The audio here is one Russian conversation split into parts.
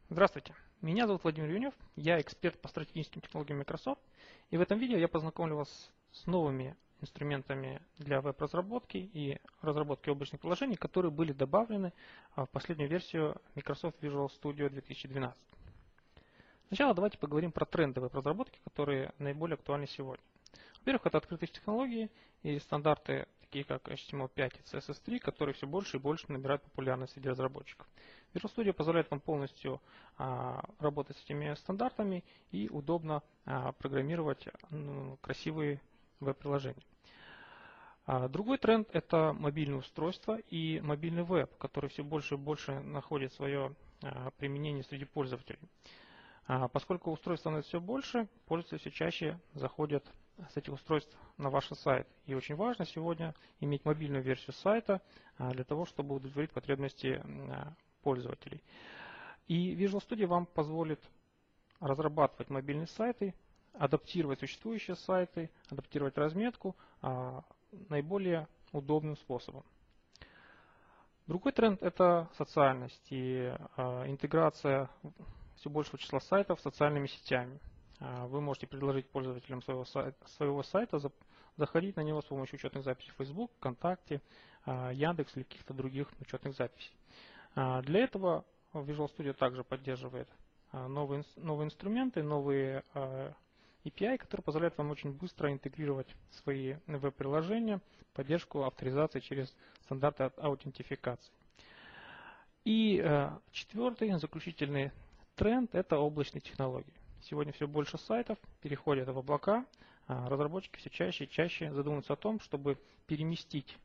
Здравствуйте, меня зовут Владимир Юнев, я эксперт по стратегическим технологиям Microsoft, и в этом видео я познакомлю вас с новыми инструментами для веб-разработки и разработки облачных приложений, которые были добавлены в последнюю версию Microsoft Visual Studio 2012. Сначала давайте поговорим про тренды веб-разработки, которые наиболее актуальны сегодня. Во-первых, это открытые технологии и стандарты, такие как HTML5 и CSS3, которые все больше и больше набирают популярность среди разработчиков. Visual Studio позволяет вам полностью работать с этими стандартами и удобно программировать красивые веб-приложения. Другой тренд – это мобильные устройства и мобильный веб, который все больше и больше находит свое применение среди пользователей. Поскольку устройств становится все больше, пользователи все чаще заходят с этих устройств на ваш сайт. И очень важно сегодня иметь мобильную версию сайта для того, чтобы удовлетворить потребности пользователей. И Visual Studio вам позволит разрабатывать мобильные сайты, адаптировать существующие сайты, адаптировать разметку наиболее удобным способом. Другой тренд – это социальность и интеграция все большего числа сайтов с социальными сетями. Вы можете предложить пользователям своего сайта заходить на него с помощью учетных записей Facebook, ВКонтакте, Яндекс или каких-то других учетных записей. Для этого Visual Studio также поддерживает новые инструменты, новые API, которые позволяют вам очень быстро интегрировать свои веб-приложения, поддержку авторизации через стандарты аутентификации. И четвертый, заключительный тренд – это облачные технологии. Сегодня все больше сайтов переходят в облака. Разработчики все чаще и чаще задумываются о том, чтобы переместить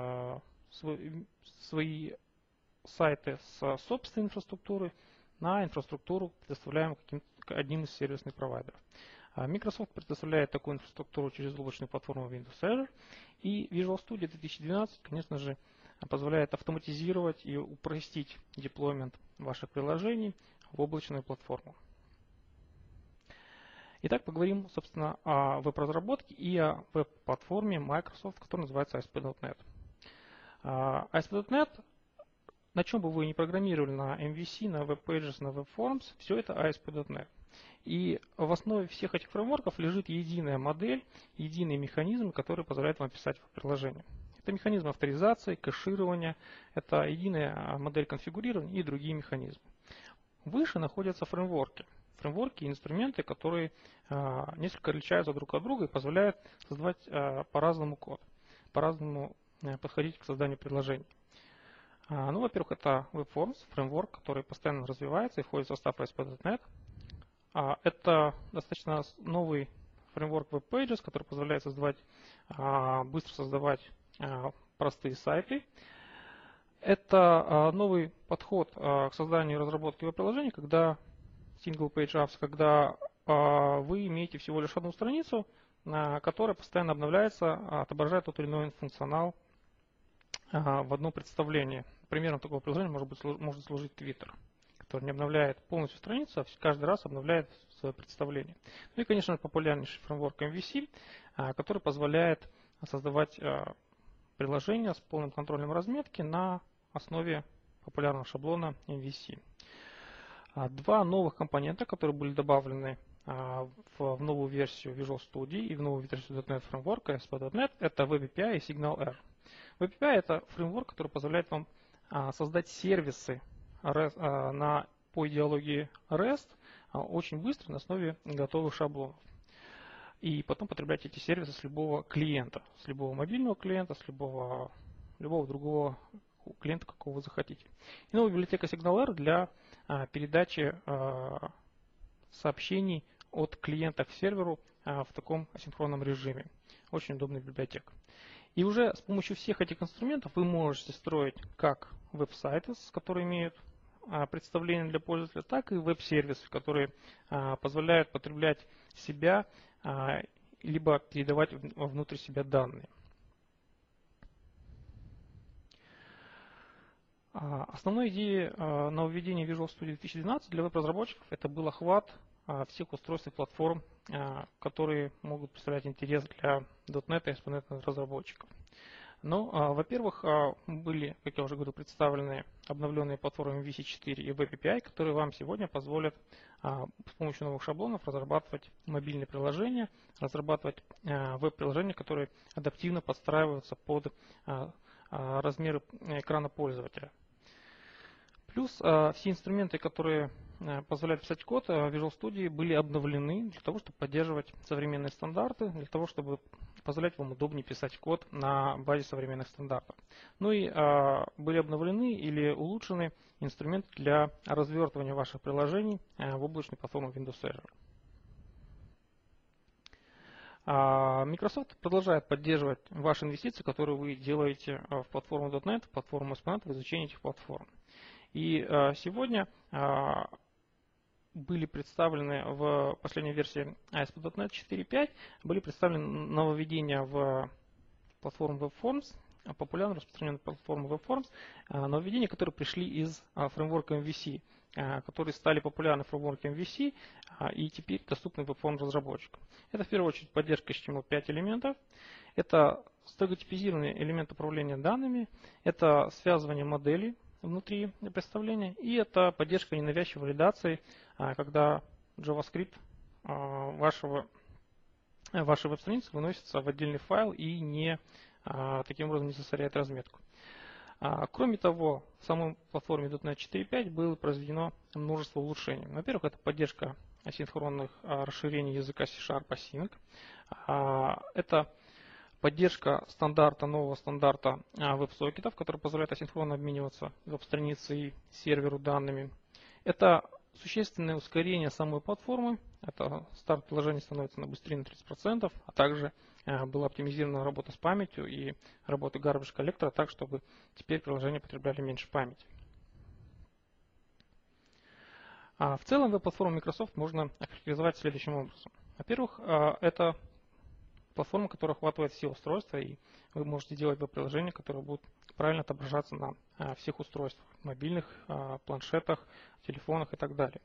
свои сайты с собственной инфраструктуры на инфраструктуру, предоставляемую одним из сервисных провайдеров. Microsoft предоставляет такую инфраструктуру через облачную платформу Windows Azure, и Visual Studio 2012, конечно же, позволяет автоматизировать и упростить деплоймент ваших приложений в облачную платформу. Итак, поговорим, собственно, о веб-разработке и о веб-платформе Microsoft, которая называется ASP.NET. ASP.NET, на чем бы вы ни программировали, на MVC, на WebPages, на WebForms, все это ASP.NET. И в основе всех этих фреймворков лежит единая модель, единый механизм, который позволяет вам писать приложение. Это механизм авторизации, кэширования, это единая модель конфигурирования и другие механизмы. Выше находятся фреймворки. Фреймворки и инструменты, которые несколько отличаются друг от друга и позволяют создавать по-разному код, по-разному подходить к созданию приложений. Во-первых, это WebForms, фреймворк, который постоянно развивается и входит в состав ASP.NET. Это достаточно новый фреймворк WebPages, который позволяет быстро создавать простые сайты. Это новый подход к созданию и разработке веб-приложений, когда Single Page Apps, когда вы имеете всего лишь одну страницу, которая постоянно обновляется, отображает тот или иной функционал в одном представлении. Примером такого приложения может служить Twitter, который не обновляет полностью страницу, а каждый раз обновляет свое представление. Ну и, конечно, популярнейший фреймворк MVC, который позволяет создавать приложения с полным контролем разметки на основе популярного шаблона MVC. Два новых компонента, которые были добавлены в новую версию Visual Studio и в новую версию .NET фреймворка ASP.NET, это WebAPI и SignalR. WebAPI – это фреймворк, который позволяет вам создать сервисы по идеологии REST очень быстро на основе готовых шаблонов. И потом потреблять эти сервисы с любого клиента, с любого мобильного клиента, с любого другого клиента, какого вы захотите. И новая библиотека SignalR для передачи сообщений от клиента к серверу в таком асинхронном режиме. Очень удобная библиотека. И уже с помощью всех этих инструментов вы можете строить как веб-сайты, которые имеют представление для пользователя, так и веб-сервисы, которые позволяют потреблять себя, либо передавать внутрь себя данные. Основной идеей нововведения Visual Studio 2012 для веб-разработчиков это был охват всех устройств и платформ, которые могут представлять интерес для .NET и ASP.NET разработчиков. Ну, во-первых, были, как я уже говорил, представлены обновленные платформы MVC4 и WebAPI, которые вам сегодня позволят с помощью новых шаблонов разрабатывать мобильные приложения, разрабатывать веб-приложения, которые адаптивно подстраиваются под размеры экрана пользователя. Плюс все инструменты, которые позволяют писать код в Visual Studio, были обновлены для того, чтобы поддерживать современные стандарты, для того, чтобы позволять вам удобнее писать код на базе современных стандартов. Ну и были обновлены или улучшены инструменты для развертывания ваших приложений в облачной платформе Windows Azure. Microsoft продолжает поддерживать ваши инвестиции, которые вы делаете в платформу .NET, в платформу ASP.NET, в изучении этих платформ. И сегодня были представлены в последней версии ASP.NET 4.5, были представлены нововведения в платформу WebForms, популярно распространенную платформу WebForms, нововведения, которые пришли из фреймворка MVC, которые стали популярны в фреймворке MVC и теперь доступны WebForms разработчикам. Это в первую очередь поддержка HTML5 элементов, это строго типизированные элементы управления данными, это связывание моделей внутри представления, и это поддержка ненавязчивой валидации, когда JavaScript вашей веб-страницы выносится в отдельный файл и таким образом не засоряет разметку. Кроме того, в самой платформе .NET 4.5 было произведено множество улучшений. Во-первых, это поддержка асинхронных расширений языка C# Async. Это поддержка нового стандарта веб-сокетов, который позволяет асинхронно обмениваться веб-страницей и серверу данными. Это существенное ускорение самой платформы. Это старт приложения становится быстрее на 30%, а также была оптимизирована работа с памятью и работа garbage коллектора так, чтобы теперь приложения потребляли меньше памяти. В целом веб-платформу Microsoft можно охарактеризовать следующим образом. Во-первых, это платформа, которая охватывает все устройства, и вы можете делать веб-приложения, которые будут правильно отображаться на всех устройствах, мобильных, планшетах, телефонах и так далее.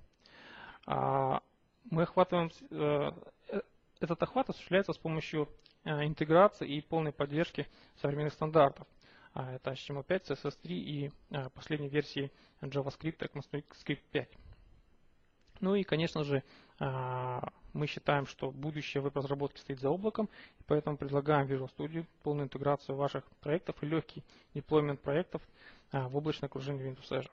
Этот охват осуществляется с помощью интеграции и полной поддержки современных стандартов. Это HTML5, CSS3 и последней версии JavaScript, ECMAScript 5. Ну и, конечно же, мы считаем, что будущее веб-разработки стоит за облаком, и поэтому предлагаем Visual Studio полную интеграцию ваших проектов и легкий деплоймент проектов в облачное окружение Windows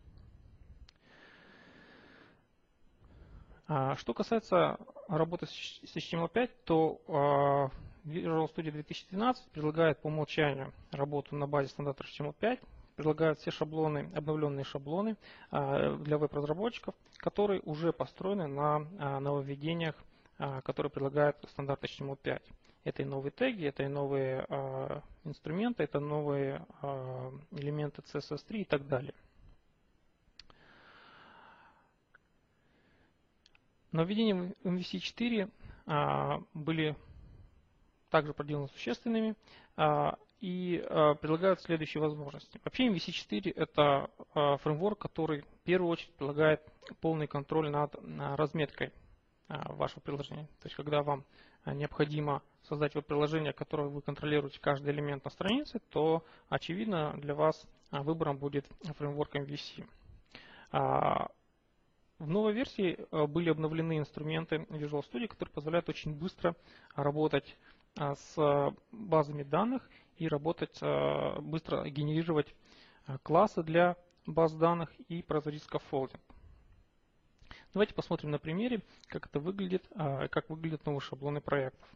Azure. Что касается работы с HTML5, то Visual Studio 2012 предлагает по умолчанию работу на базе стандарта HTML5, предлагают все шаблоны, обновленные шаблоны для веб-разработчиков, которые уже построены на нововведениях, которые предлагает стандарт HTML5. Это и новые теги, это и новые инструменты, это новые элементы CSS3 и так далее. Нововведения в MVC4 были также проделаны существенными и предлагают следующие возможности. Вообще MVC4 это фреймворк, который в первую очередь предлагает полный контроль над разметкой вашего приложения. То есть когда вам необходимо создать веб-приложение, которое вы контролируете каждый элемент на странице, то очевидно для вас выбором будет фреймворк MVC. В новой версии были обновлены инструменты Visual Studio, которые позволяют очень быстро работать с базами данных и быстро генерировать классы для баз данных и производить скаффолдинг. Давайте посмотрим на примере, как это выглядит, как выглядят новые шаблоны проектов.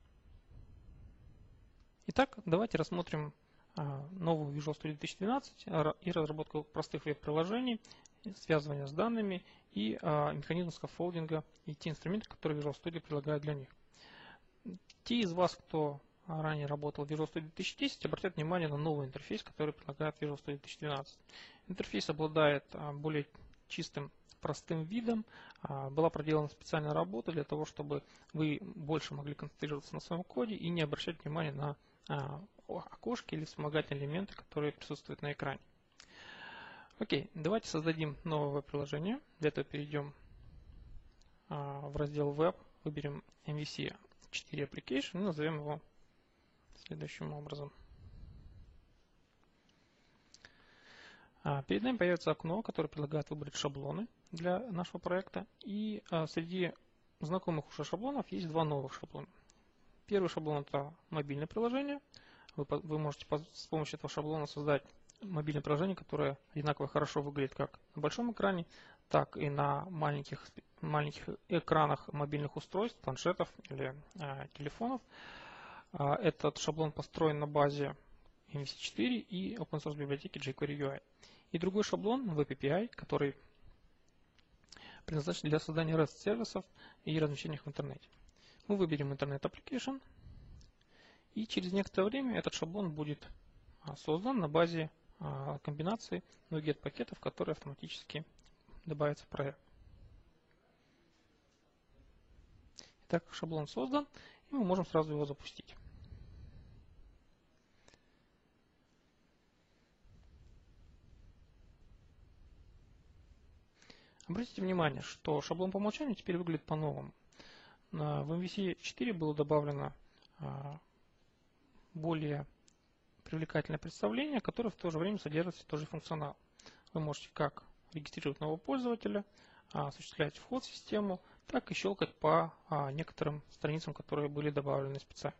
Итак, давайте рассмотрим новую Visual Studio 2012 и разработку простых веб-приложений, связывания с данными и механизм скаффолдинга и те инструменты, которые Visual Studio предлагает для них. Те из вас, кто ранее работал в Visual Studio 2010, обратят внимание на новый интерфейс, который предлагает Visual Studio 2012. Интерфейс обладает более чистым, простым видом. Была проделана специальная работа для того, чтобы вы больше могли концентрироваться на своем коде и не обращать внимания на окошки или вспомогательные элементы, которые присутствуют на экране. Окей, давайте создадим новое приложение. Для этого перейдем в раздел Web, выберем MVC 4 Application и назовем его следующим образом. Перед нами появится окно, которое предлагает выбрать шаблоны для нашего проекта. И среди знакомых уже шаблонов есть два новых шаблона. Первый шаблон – это мобильное приложение. Вы можете с помощью этого шаблона создать мобильное приложение, которое одинаково хорошо выглядит как на большом экране, так и на маленьких экранах мобильных устройств, планшетов или телефонов. Этот шаблон построен на базе MVC4 и open source библиотеки jQuery UI. И другой шаблон Web API, который предназначен для создания REST-сервисов и размещения их в интернете. Мы выберем Internet Application, и через некоторое время этот шаблон будет создан на базе комбинации NuGet пакетов, которые автоматически добавятся в проект. Итак, шаблон создан, и мы можем сразу его запустить. Обратите внимание, что шаблон по умолчанию теперь выглядит по-новому. В MVC 4 было добавлено более привлекательное представление, которое в то же время содержит тот же функционал. Вы можете как регистрировать нового пользователя, осуществлять вход в систему, так и щелкать по некоторым страницам, которые были добавлены специально.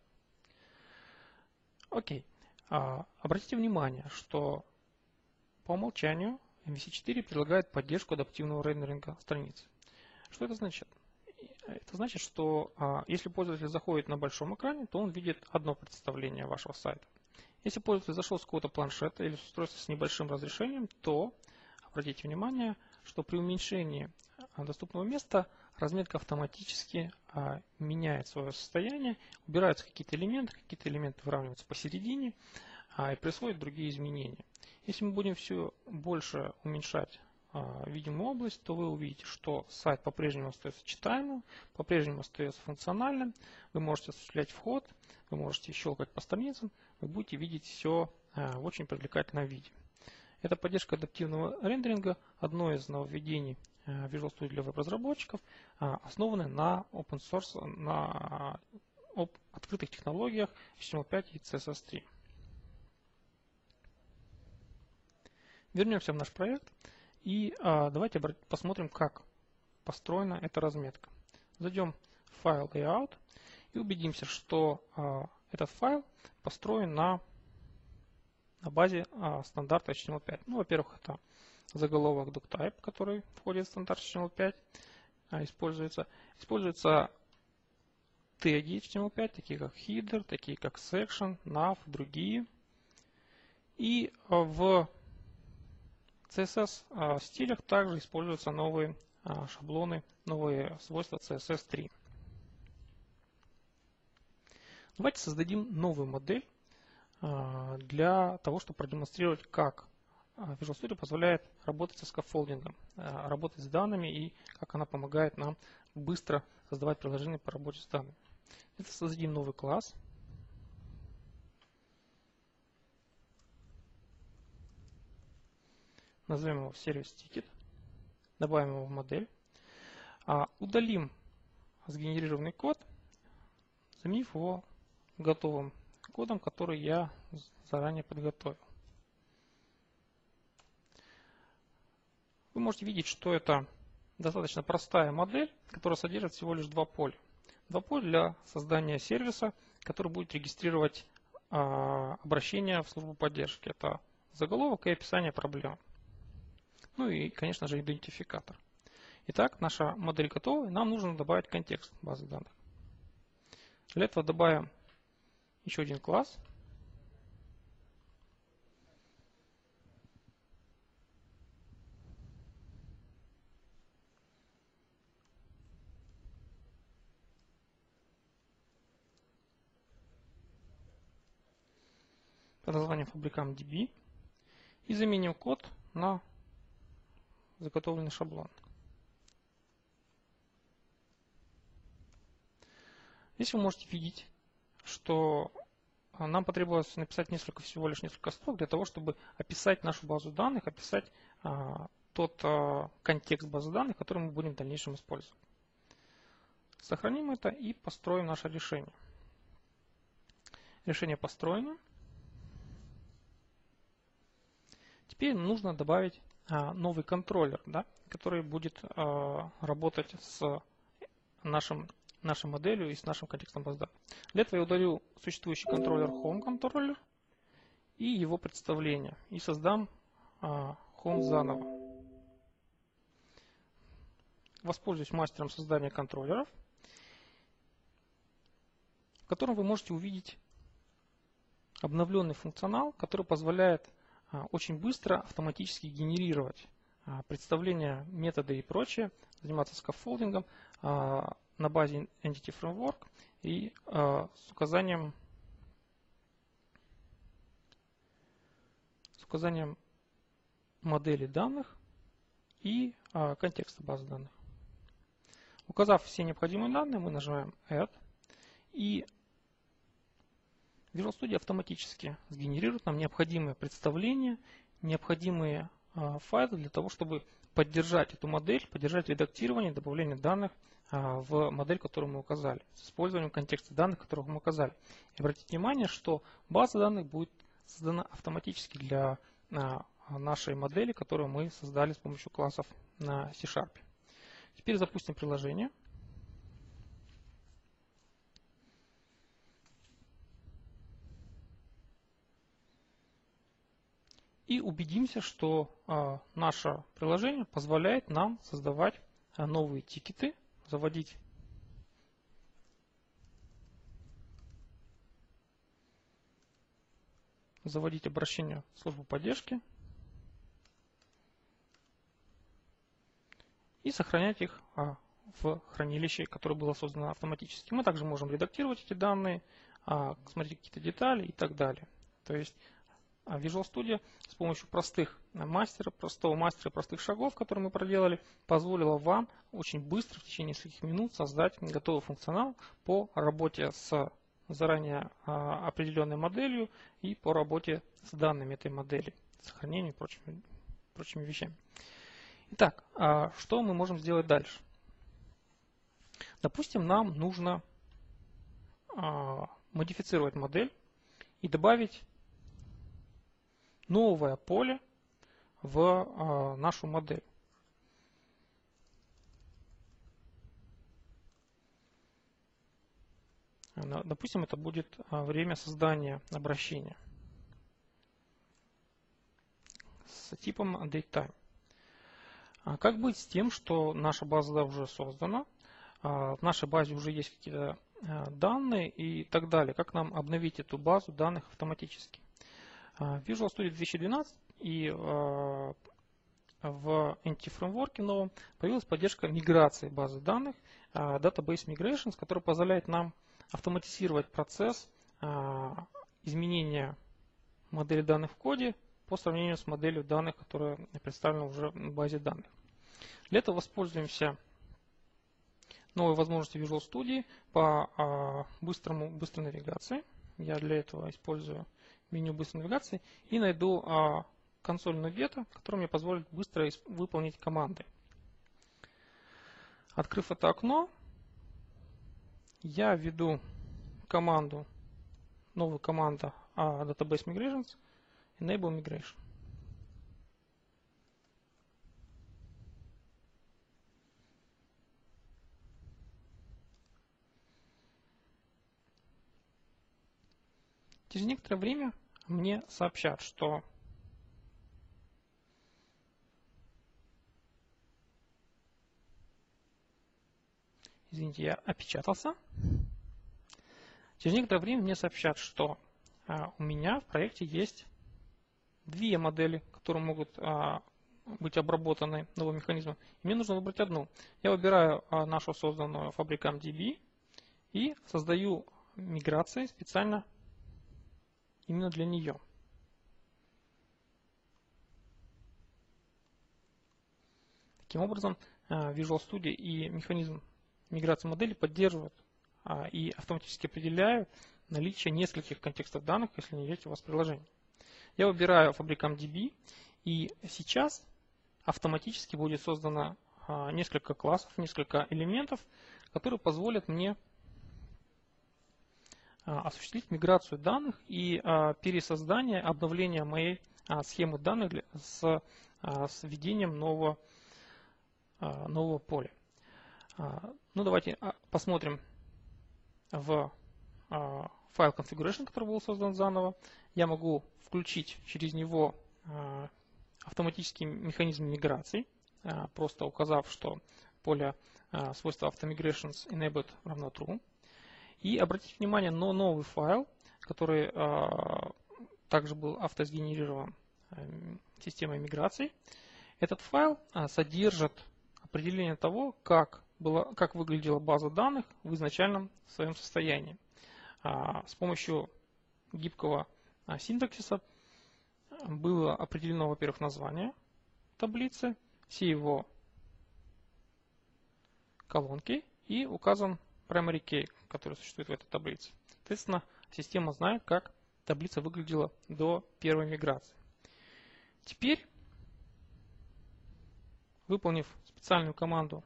Окей. Обратите внимание, что по умолчанию MVC 4 предлагает поддержку адаптивного рендеринга страниц. Что это значит? Это значит, что если пользователь заходит на большом экране, то он видит одно представление вашего сайта. Если пользователь зашел с какого-то планшета или с устройства с небольшим разрешением, то обратите внимание, что при уменьшении доступного места разметка автоматически меняет свое состояние, убираются какие-то элементы выравниваются посередине и происходят другие изменения. Если мы будем все больше уменьшать видимую область, то вы увидите, что сайт по-прежнему остается читаемым, по-прежнему остается функциональным, вы можете осуществлять вход, вы можете щелкать по страницам, вы будете видеть все в очень привлекательном виде. Эта поддержка адаптивного рендеринга – одно из нововведений Visual Studio для веб-разработчиков, основанное на open source, на открытых технологиях HTML5 и CSS3. Вернемся в наш проект и давайте посмотрим, как построена эта разметка. Зайдем в файл Layout и убедимся, что этот файл построен на базе стандарта HTML5. Ну, во-первых, это заголовок doctype, который входит в стандарт HTML5, используется. Используются теги HTML5, такие как header, такие как section, nav, другие. И в CSS стилях также используются новые шаблоны, новые свойства CSS3. Давайте создадим новую модель для того, чтобы продемонстрировать, как Visual Studio позволяет работать со скаффолдингом, работать с данными и как она помогает нам быстро создавать приложения по работе с данными. Это создадим новый класс. Назовем его Service Ticket. Добавим его в модель. Удалим сгенерированный код, заменив его готовым кодом, который я заранее подготовил. Вы можете видеть, что это достаточно простая модель, которая содержит всего лишь два поля. Два поля для создания сервиса, который будет регистрировать обращение в службу поддержки. Это заголовок и описание проблем. Ну и, конечно же, идентификатор. Итак, наша модель готова, и нам нужно добавить контекст базы данных. Для этого добавим еще один класс. Под названием FabricamDB и заменим код на заготовленный шаблон. Здесь вы можете видеть, что нам потребовалось написать всего лишь несколько строк для того, чтобы описать нашу базу данных, описать тот контекст базы данных, который мы будем в дальнейшем использовать. Сохраним это и построим наше решение. Решение построено. Теперь нужно добавить новый контроллер, да, который будет работать с нашей моделью и с нашим контекстом баз данных. Для этого я удалю существующий контроллер Home контроллер и его представление. И создам Home заново. Воспользуюсь мастером создания контроллеров, в котором вы можете увидеть обновленный функционал, который позволяет очень быстро автоматически генерировать представления, методы и прочее, заниматься скаффолдингом на базе Entity Framework и с указанием модели данных и контекста базы данных. Указав все необходимые данные, мы нажимаем Add, и Visual Studio автоматически сгенерирует нам необходимые представления, необходимые файлы для того, чтобы поддержать эту модель, поддержать редактирование, добавление данных в модель, которую мы указали, с использованием контекста данных, которых мы указали. И обратите внимание, что база данных будет создана автоматически для нашей модели, которую мы создали с помощью классов на C#. Теперь запустим приложение. И убедимся, что наше приложение позволяет нам создавать новые тикеты, заводить обращения в службу поддержки и сохранять их в хранилище, которое было создано автоматически. Мы также можем редактировать эти данные, смотреть какие-то детали и так далее. То есть Visual Studio с помощью простого мастера, простых шагов, которые мы проделали, позволило вам очень быстро, в течение нескольких минут, создать готовый функционал по работе с заранее определенной моделью и по работе с данными этой модели, сохранением и прочими вещами. Итак, что мы можем сделать дальше? Допустим, нам нужно модифицировать модель и добавить новое поле в нашу модель. Допустим, это будет время создания обращения с типом DateTime. Как быть с тем, что наша база уже создана, в нашей базе уже есть какие-то данные и так далее? Как нам обновить эту базу данных автоматически? В Visual Studio 2012 и в Entity Framework новом появилась поддержка миграции базы данных, Database Migrations, который позволяет нам автоматизировать процесс изменения модели данных в коде по сравнению с моделью данных, которая представлена уже в базе данных. Для этого воспользуемся новой возможностью Visual Studio по быстрой навигации. Я для этого использую меню быстрой навигации и найду консольную вето, которая мне позволит быстро выполнить команды. Открыв это окно, я введу новую команду Database Migrations, Enable Migration. Через некоторое время мне сообщат, что извините, я опечатался. Через некоторое время мне сообщат, что у меня в проекте есть две модели, которые могут быть обработаны новым механизмом. И мне нужно выбрать одну. Я выбираю нашу созданную FabricamDB и создаю миграции специально именно для нее. Таким образом, Visual Studio и механизм миграции модели поддерживают и автоматически определяют наличие нескольких контекстов данных, если не есть у вас приложение. Я выбираю FabricamDB, и сейчас автоматически будет создано несколько классов, несколько элементов, которые позволят мне осуществить миграцию данных и пересоздание, обновление моей схему данных с введением нового поля. Ну, давайте посмотрим в файл configuration, который был создан заново. Я могу включить через него автоматический механизм миграции, просто указав, что поле свойства AutoMigrations enabled равно true. И обратите внимание на новый файл, который также был автосгенерирован системой миграции. Этот файл содержит определение того, как выглядела база данных в изначальном своем состоянии. С помощью гибкого синтаксиса было определено, во-первых, название таблицы, все его колонки и указан primary key, который существует в этой таблице. Соответственно, система знает, как таблица выглядела до первой миграции. Теперь, выполнив специальную команду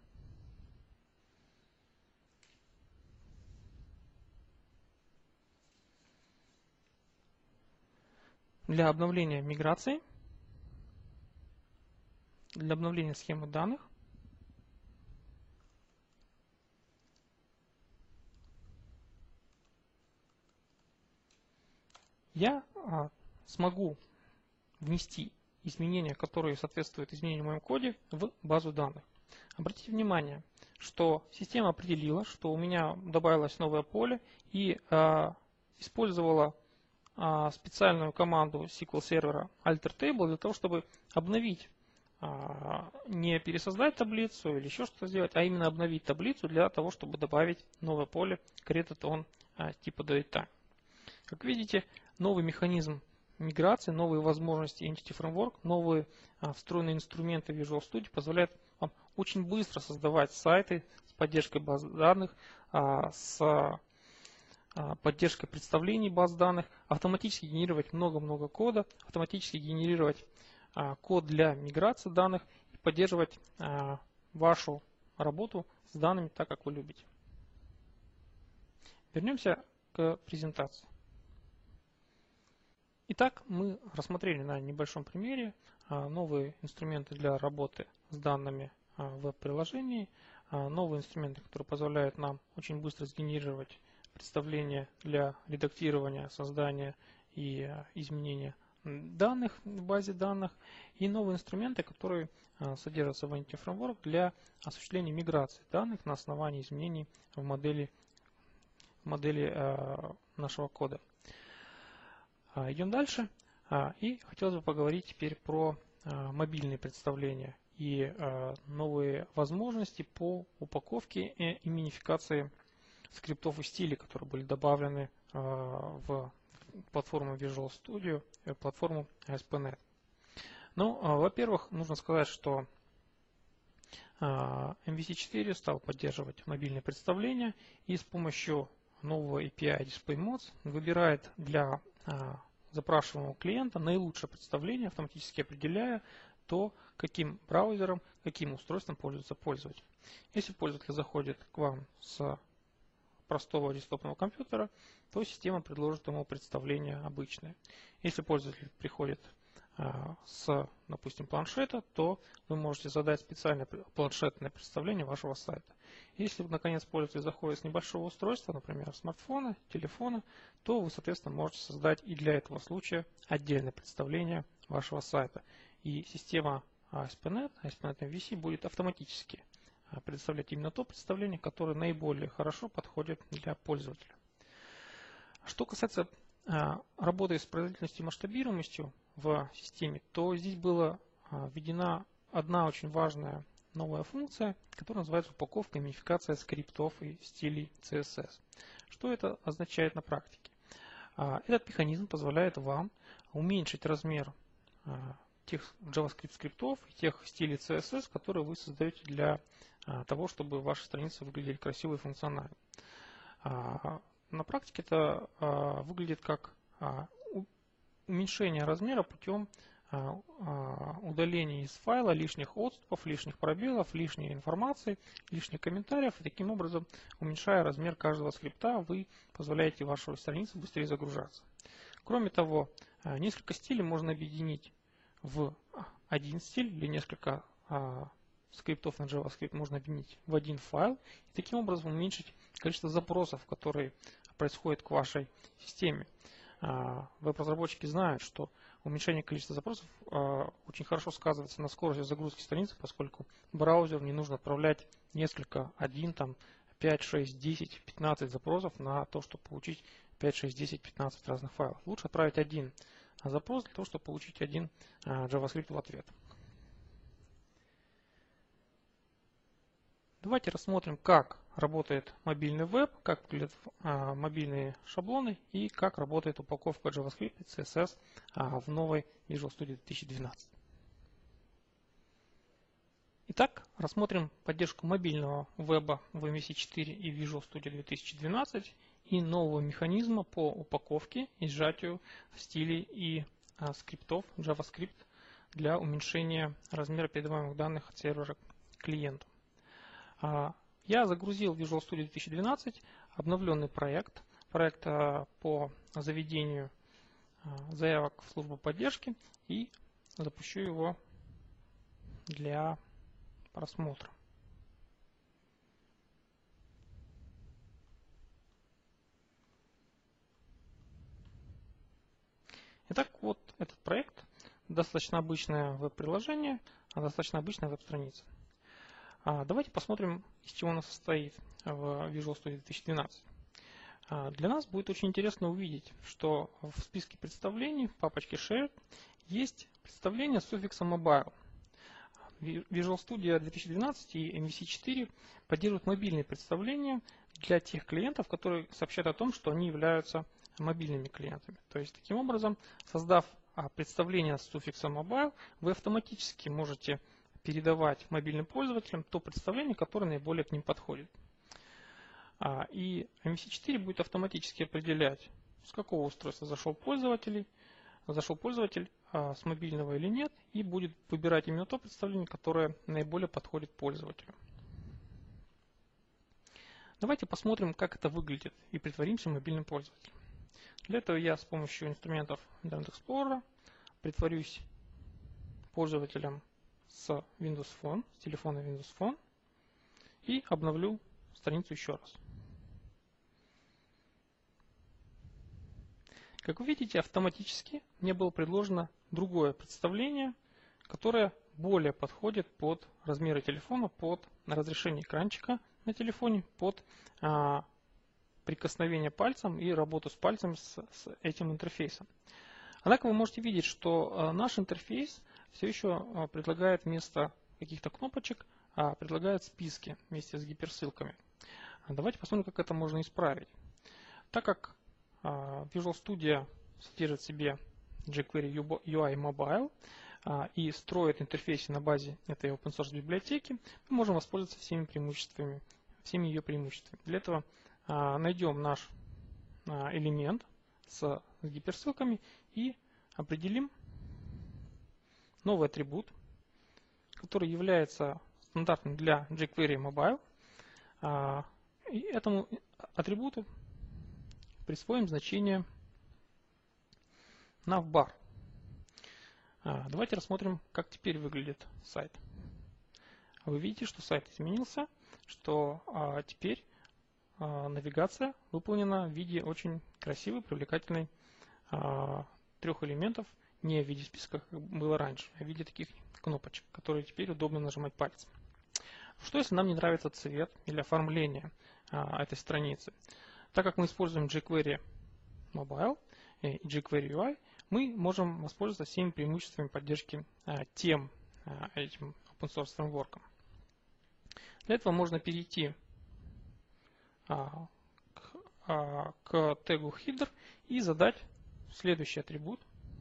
для обновления миграции, для обновления схемы данных, я смогу внести изменения, которые соответствуют изменению в моем коде, в базу данных. Обратите внимание, что система определила, что у меня добавилось новое поле и использовала специальную команду SQL сервера altertable для того, чтобы обновить, не пересоздать таблицу или еще что-то сделать, а именно обновить таблицу для того, чтобы добавить новое поле created on типа datetime. Как видите, новый механизм миграции, новые возможности Entity Framework, новые встроенные инструменты Visual Studio позволяют вам очень быстро создавать сайты с поддержкой баз данных, с поддержкой представлений баз данных, автоматически генерировать много-много кода, автоматически генерировать код для миграции данных и поддерживать вашу работу с данными так, как вы любите. Вернемся к презентации. Итак, мы рассмотрели на небольшом примере новые инструменты для работы с данными в веб-приложении, новые инструменты, которые позволяют нам очень быстро сгенерировать представления для редактирования, создания и изменения данных в базе данных, и новые инструменты, которые содержатся в Entity Framework для осуществления миграции данных на основании изменений в модели нашего кода. Идем дальше. И хотелось бы поговорить теперь про мобильные представления и новые возможности по упаковке и минификации скриптов и стилей, которые были добавлены в платформу Visual Studio и платформу ASP.NET. Ну, во-первых, нужно сказать, что MVC4 стал поддерживать мобильные представления и с помощью нового API DisplayMods выбирает для запрашиваемого клиента наилучшее представление, автоматически определяя то, каким браузером, каким устройством пользуется пользователь. Если пользователь заходит к вам с простого десктопного компьютера, то система предложит ему представление обычное. Если пользователь приходит с, допустим, планшета, то вы можете задать специальное планшетное представление вашего сайта. Если, наконец, пользователь заходит с небольшого устройства, например, смартфона, телефона, то вы, соответственно, можете создать и для этого случая отдельное представление вашего сайта. И система ASP.NET MVC будет автоматически предоставлять именно то представление, которое наиболее хорошо подходит для пользователя. Что касается работы с производительностью и масштабируемостью в системе, то здесь была введена одна очень важная новая функция, которая называется упаковка и минификация скриптов и стилей CSS. Что это означает на практике? Этот механизм позволяет вам уменьшить размер тех JavaScript скриптов и тех стилей CSS, которые вы создаете для того, чтобы ваши страницы выглядели красиво и функционально. На практике это выглядит как уменьшение размера путем удаления из файла лишних отступов, лишних пробелов, лишней информации, лишних комментариев. И таким образом, уменьшая размер каждого скрипта, вы позволяете вашей странице быстрее загружаться. Кроме того, Несколько стилей можно объединить в один стиль, или несколько скриптов на JavaScript можно объединить в один файл, и таким образом уменьшить количество запросов, которые происходят к вашей системе. Веб-разработчики знают, что уменьшение количества запросов очень хорошо сказывается на скорости загрузки страницы, поскольку браузеру не нужно отправлять несколько, 5, 6, 10, 15 запросов на то, чтобы получить 5, 6, 10, 15 разных файлов. Лучше отправить один запрос для того, чтобы получить один JavaScript в ответ. Давайте рассмотрим, как работает мобильный веб, как выглядят мобильные шаблоны и как работает упаковка JavaScript и CSS в новой Visual Studio 2012. Итак, рассмотрим поддержку мобильного веба в MVC 4 и Visual Studio 2012 и нового механизма по упаковке и сжатию стилей и скриптов JavaScript для уменьшения размера передаваемых данных от сервера к клиенту. Я загрузил Visual Studio 2012, обновленный проект по заведению заявок в службу поддержки, и запущу его для просмотра. Итак, вот этот проект. Достаточно обычное веб-приложение, достаточно обычная веб-страница. Давайте посмотрим, из чего она состоит в Visual Studio 2012. Для нас будет очень интересно увидеть, что в списке представлений в папочке Shared есть представление с суффиксом mobile. Visual Studio 2012 и MVC 4 поддерживают мобильные представления для тех клиентов, которые сообщают о том, что они являются мобильными клиентами. То есть, таким образом, создав представление с суффиксом mobile, вы автоматически можете передавать мобильным пользователям то представление, которое наиболее к ним подходит. И MVC 4 будет автоматически определять, с какого устройства зашел пользователь с мобильного или нет, и будет выбирать именно то представление, которое наиболее подходит пользователю. Давайте посмотрим, как это выглядит, и притворимся мобильным пользователем. Для этого я с помощью инструментов Internet Explorer притворюсь пользователем с Windows Phone, с телефона Windows Phone, и обновлю страницу еще раз. Как вы видите, автоматически мне было предложено другое представление, которое более подходит под размеры телефона, под разрешение экранчика на телефоне, под прикосновение пальцем и работу с пальцем с этим интерфейсом. Однако вы можете видеть, что наш интерфейс все еще предлагает вместо каких-то кнопочек, предлагает списки вместе с гиперссылками. Давайте посмотрим, как это можно исправить. Так как Visual Studio содержит в себе jQuery UI Mobile и строит интерфейсы на базе этой open source библиотеки, мы можем воспользоваться всеми ее преимуществами. Для этого найдем наш элемент с гиперссылками и определим новый атрибут, который является стандартным для jQuery Mobile. И этому атрибуту присвоим значение navbar. Давайте рассмотрим, как теперь выглядит сайт. Вы видите, что сайт изменился, что теперь навигация выполнена в виде очень красивой, привлекательной трех элементов, не в виде списка, как было раньше, а в виде таких кнопочек, которые теперь удобно нажимать пальцем. Что если нам не нравится цвет или оформление этой страницы? Так как мы используем jQuery Mobile и jQuery UI, мы можем воспользоваться всеми преимуществами поддержки тем этим open source фреймворком. Для этого можно перейти к тегу header и задать следующий атрибут,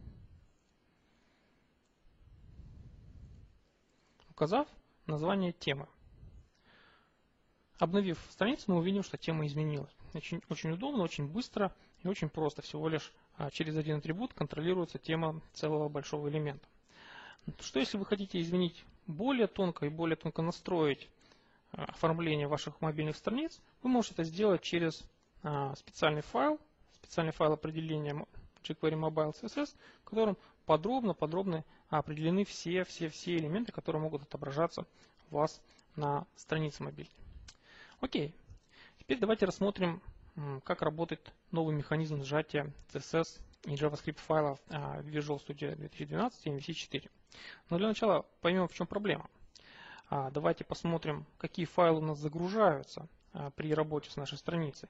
указав название темы. Обновив страницу, мы увидим, что тема изменилась. Очень удобно, очень быстро и очень просто. Всего лишь через один атрибут контролируется тема целого большого элемента. Что если вы хотите изменить более тонко и более тонко настроить оформление ваших мобильных страниц, вы можете это сделать через специальный файл определения jQuery Mobile CSS, в котором подробно определены все элементы, которые могут отображаться у вас на странице мобильной. Окей. Теперь давайте рассмотрим, как работает новый механизм сжатия CSS и JavaScript файлов в Visual Studio 2012 и MVC 4. Но для начала поймем, в чем проблема. Давайте посмотрим, какие файлы у нас загружаются при работе с нашей страницей.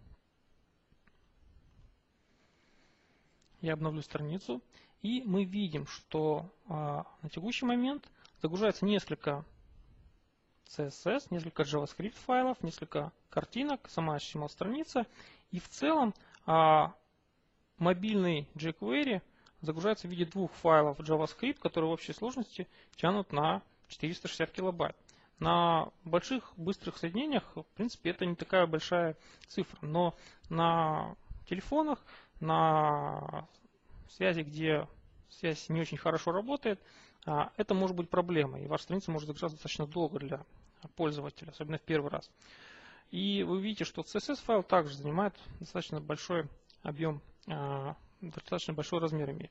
Я обновлю страницу, и мы видим, что на текущий момент загружается несколько CSS, несколько JavaScript файлов, несколько картинок, сама HTML-страница, и в целом мобильный jQuery загружается в виде двух файлов JavaScript, которые в общей сложности тянут на 460 килобайт. На больших быстрых соединениях, в принципе, это не такая большая цифра, но на телефонах, на связи, где связь не очень хорошо работает, это может быть проблемой, и ваша страница может загружаться достаточно долго для пользователя, особенно в первый раз. И вы видите, что CSS-файл также занимает достаточно большой объем, достаточно большой размер имеет.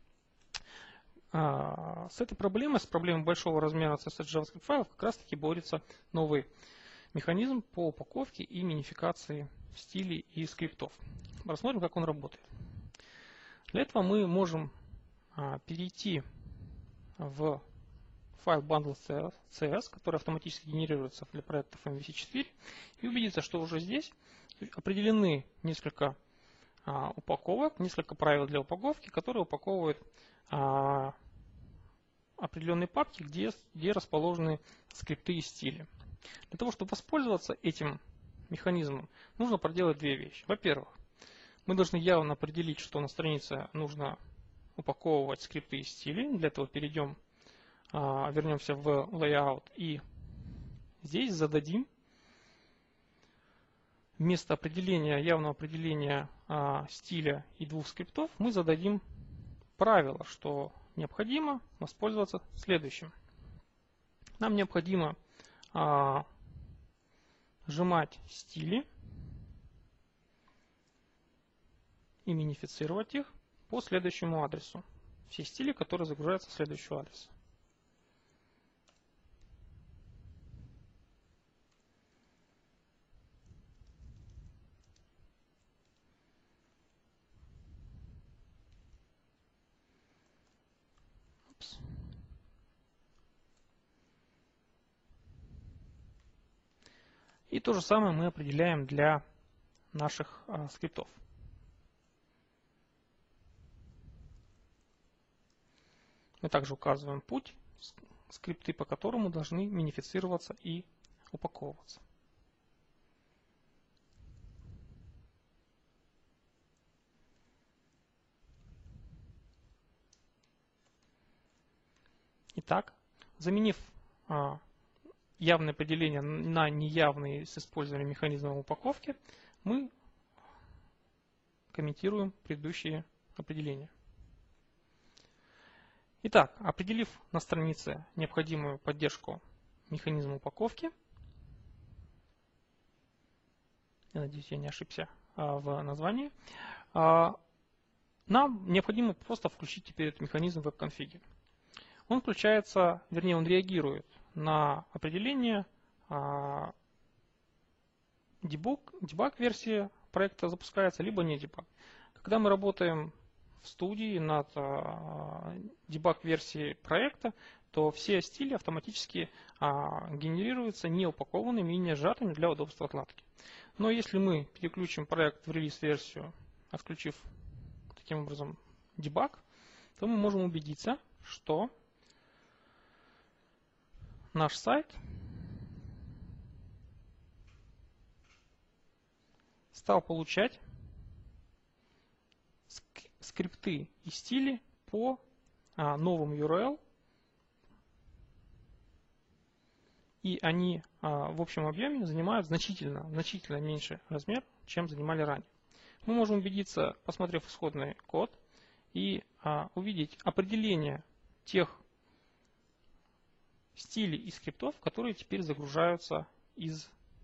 С этой проблемой, с проблемой большого размера CSS JavaScript файлов, как раз таки борется новый механизм по упаковке и минификации стилей и скриптов. Рассмотрим, как он работает. Для этого мы можем перейти в файл bundle.cs, который автоматически генерируется для проектов MVC 4, и убедиться, что уже здесь определены несколько упаковок, несколько правил для упаковки, которые упаковывают определенные папки, где расположены скрипты и стили. Для того, чтобы воспользоваться этим механизмом, нужно проделать две вещи. Во-первых, мы должны явно определить, что на странице нужно упаковывать скрипты и стили. Для этого вернемся в Layout и здесь зададим вместо явного определения стиля и двух скриптов, мы зададим правило, что необходимо воспользоваться следующим. Нам необходимо сжимать стили и минифицировать их по следующему адресу. Все стили, которые загружаются с следующего адреса. И то же самое мы определяем для наших скриптов. Мы также указываем путь, скрипты по которому должны минифицироваться и упаковываться. Итак, заменив явное определение на неявные с использованием механизма упаковки, мы комментируем предыдущие определения. Итак, определив на странице необходимую поддержку механизма упаковки, я надеюсь, я не ошибся в названии, нам необходимо просто включить теперь этот механизм в веб-конфиге. Он включается, вернее, он реагирует на определение дебаг-версии проекта запускается, либо не дебаг. Когда мы работаем в студии над дебаг-версией проекта, то все стили автоматически генерируются не упакованными и не сжатыми для удобства отладки. Но если мы переключим проект в релиз-версию, отключив таким образом дебаг, то мы можем убедиться, что наш сайт стал получать скрипты и стили по новым URL, и они в общем объеме занимают значительно меньше размер, чем занимали ранее. Мы можем убедиться, посмотрев исходный код, и увидеть определение тех стилей и скриптов, которые теперь загружаются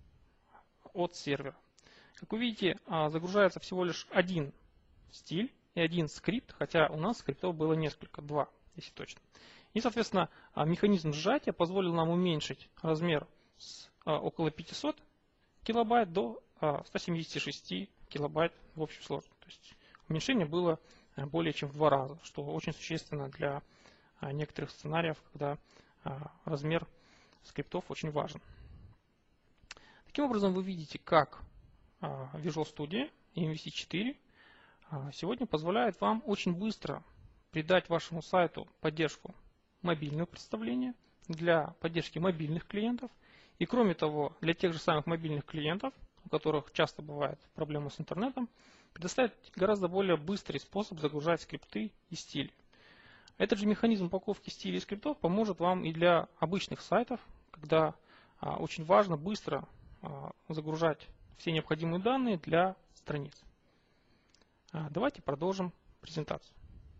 от сервера. Как вы видите, загружается всего лишь один стиль. и один скрипт, хотя у нас скриптов было несколько, два, если точно. И, соответственно, механизм сжатия позволил нам уменьшить размер с около 500 килобайт до 176 килобайт в общей сложности. То есть уменьшение было более чем в 2 раза, что очень существенно для некоторых сценариев, когда размер скриптов очень важен. Таким образом, вы видите, как Visual Studio и MVC 4 сегодня позволяют вам очень быстро придать вашему сайту поддержку мобильного представления для поддержки мобильных клиентов. И кроме того, для тех же самых мобильных клиентов, у которых часто бывают проблемы с интернетом, предоставить гораздо более быстрый способ загружать скрипты и стили. Этот же механизм упаковки стилей и скриптов поможет вам и для обычных сайтов, когда очень важно быстро загружать все необходимые данные для страниц. Давайте продолжим презентацию.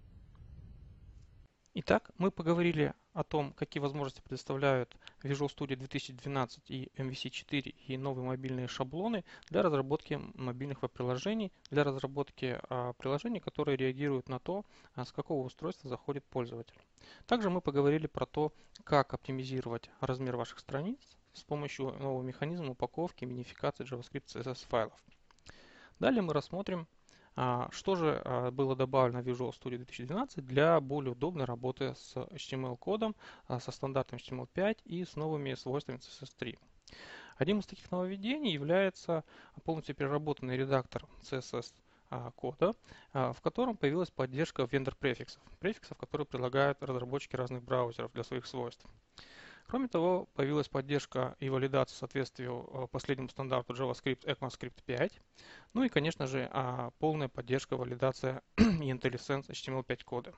Итак, мы поговорили о том, какие возможности предоставляют Visual Studio 2012 и MVC 4 и новые мобильные шаблоны для разработки мобильных веб-приложений, для разработки приложений, которые реагируют на то, с какого устройства заходит пользователь. Также мы поговорили про то, как оптимизировать размер ваших страниц с помощью нового механизма упаковки и минификации JavaScript CSS файлов. Далее мы рассмотрим, что же было добавлено в Visual Studio 2012 для более удобной работы с HTML-кодом, со стандартом HTML5 и с новыми свойствами CSS3. Одним из таких нововведений является полностью переработанный редактор CSS кода, в котором появилась поддержка вендор-префиксов, которые предлагают разработчики разных браузеров для своих свойств. Кроме того, появилась поддержка и валидация соответствию последнему стандарту JavaScript ECMAScript 5. Ну и, конечно же, полная поддержка, валидация и IntelliSense HTML5 кода.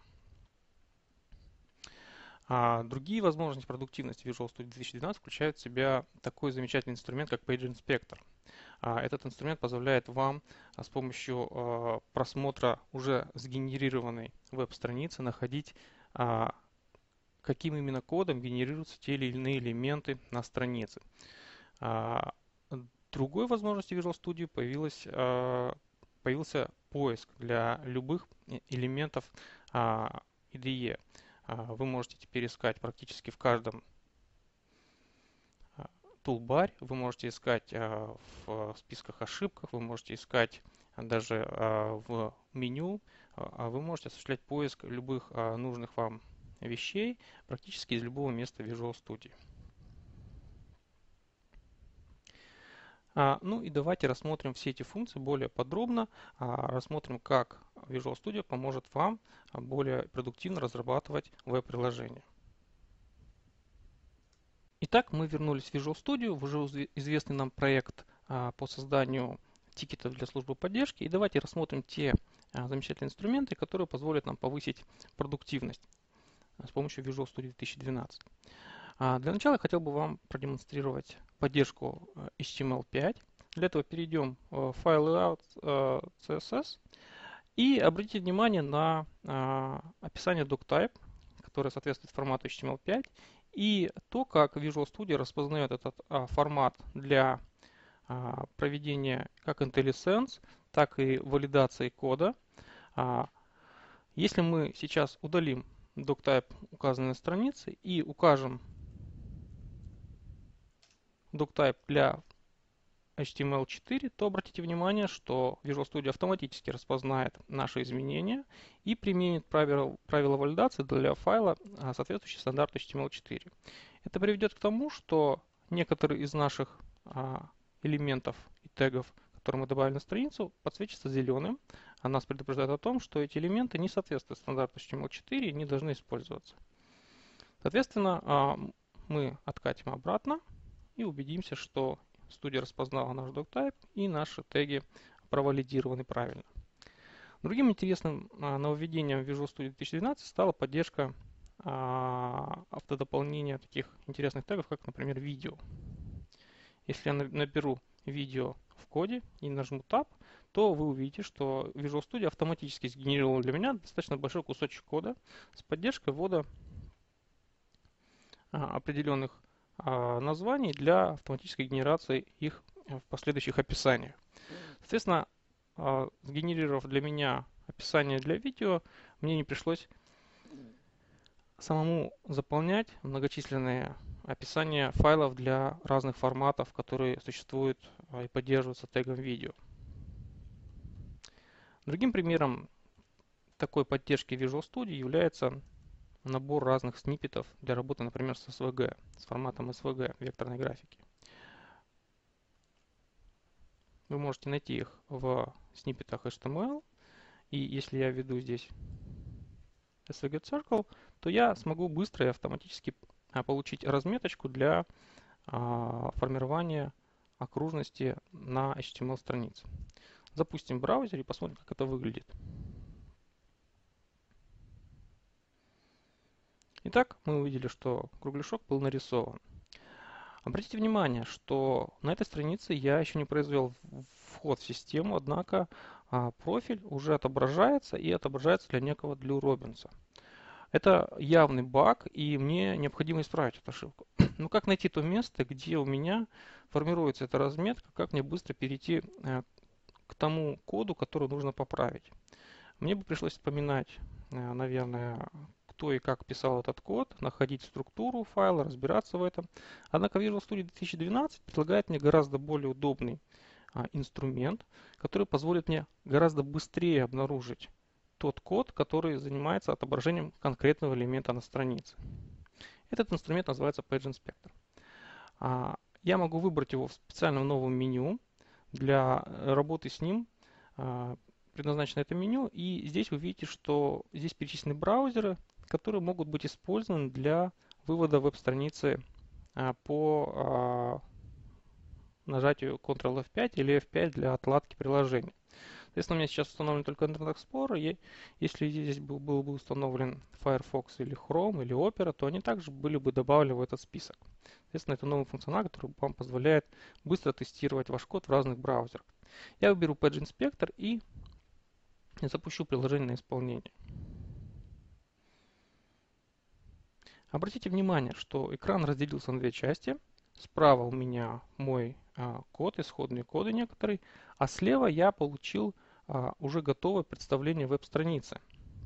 Другие возможности продуктивности Visual Studio 2012 включают в себя такой замечательный инструмент, как Page Inspector. Этот инструмент позволяет вам с помощью просмотра уже сгенерированной веб-страницы находить, каким именно кодом генерируются те или иные элементы на странице. Другой возможностью Visual Studio появился поиск для любых элементов IDE. Вы можете теперь искать практически в каждом тулбаре, вы можете искать в списках ошибок, вы можете искать даже в меню, вы можете осуществлять поиск любых нужных вам вещей практически из любого места Visual Studio. Ну и давайте рассмотрим все эти функции более подробно, рассмотрим, как Visual Studio поможет вам более продуктивно разрабатывать веб-приложения. Итак, мы вернулись в Visual Studio, в уже известный нам проект по созданию тикетов для службы поддержки. И давайте рассмотрим те замечательные инструменты, которые позволят нам повысить продуктивность с помощью Visual Studio 2012. Для начала я хотел бы вам продемонстрировать поддержку HTML5. Для этого перейдем в File Layout CSS и обратите внимание на описание doctype, которое соответствует формату HTML5, и то, как Visual Studio распознает этот формат для проведения как IntelliSense, так и валидации кода. Если мы сейчас удалим doctype, указанный на странице, и укажем doctype для HTML4, то обратите внимание, что Visual Studio автоматически распознает наши изменения и применит правила валидации для файла, соответствующий стандарту HTML4. Это приведет к тому, что некоторые из наших элементов и тегов, которые мы добавили на страницу, подсвечатся зеленым, а нас предупреждает о том, что эти элементы не соответствуют стандарту HTML4 и не должны использоваться. Соответственно, мы откатим обратно и убедимся, что студия распознала наш doctype и наши теги провалидированы правильно. Другим интересным нововведением в Visual Studio 2012 стала поддержка автодополнения таких интересных тегов, как, например, видео. Если я наберу видео в коде и нажму Tab, то вы увидите, что Visual Studio автоматически сгенерировал для меня достаточно большой кусочек кода с поддержкой ввода определенных названий для автоматической генерации их в последующих описаниях. Соответственно, сгенерировав для меня описание для видео, мне не пришлось самому заполнять многочисленные описания файлов для разных форматов, которые существуют и поддерживаются тегом видео. Другим примером такой поддержки Visual Studio является набор разных сниппетов для работы, например, с SVG, с форматом SVG векторной графики. Вы можете найти их в сниппетах HTML, и если я введу здесь SVG Circle, то я смогу быстро и автоматически получить разметочку для формирования окружности на HTML-странице. Запустим браузер и посмотрим, как это выглядит. Итак, мы увидели, что кругляшок был нарисован. Обратите внимание, что на этой странице я еще не произвел вход в систему, однако профиль уже отображается и отображается для некого Дрю Робинса. Это явный баг, и мне необходимо исправить эту ошибку. Но как найти то место, где у меня формируется эта разметка, как мне быстро перейти к тому коду, который нужно поправить? Мне бы пришлось вспоминать, наверное, кто и как писал этот код, находить структуру файла, разбираться в этом. Однако Visual Studio 2012 предлагает мне гораздо более удобный инструмент, который позволит мне гораздо быстрее обнаружить тот код, который занимается отображением конкретного элемента на странице. Этот инструмент называется Page Inspector. Я могу выбрать его в специальном новом меню. Для работы с ним предназначено это меню, и здесь вы видите, что здесь перечислены браузеры, которые могут быть использованы для вывода веб-страницы по нажатию Ctrl F5 или F5 для отладки приложения. Соответственно, у меня сейчас установлен только Internet Explorer, и если здесь был бы установлен Firefox или Chrome или Opera, то они также были бы добавлены в этот список. Соответственно, это новый функционал, который вам позволяет быстро тестировать ваш код в разных браузерах. Я выберу Page Inspector и запущу приложение на исполнение. Обратите внимание, что экран разделился на две части. Справа у меня мой код, исходные коды некоторые, а слева я получил уже готовое представление веб-страницы.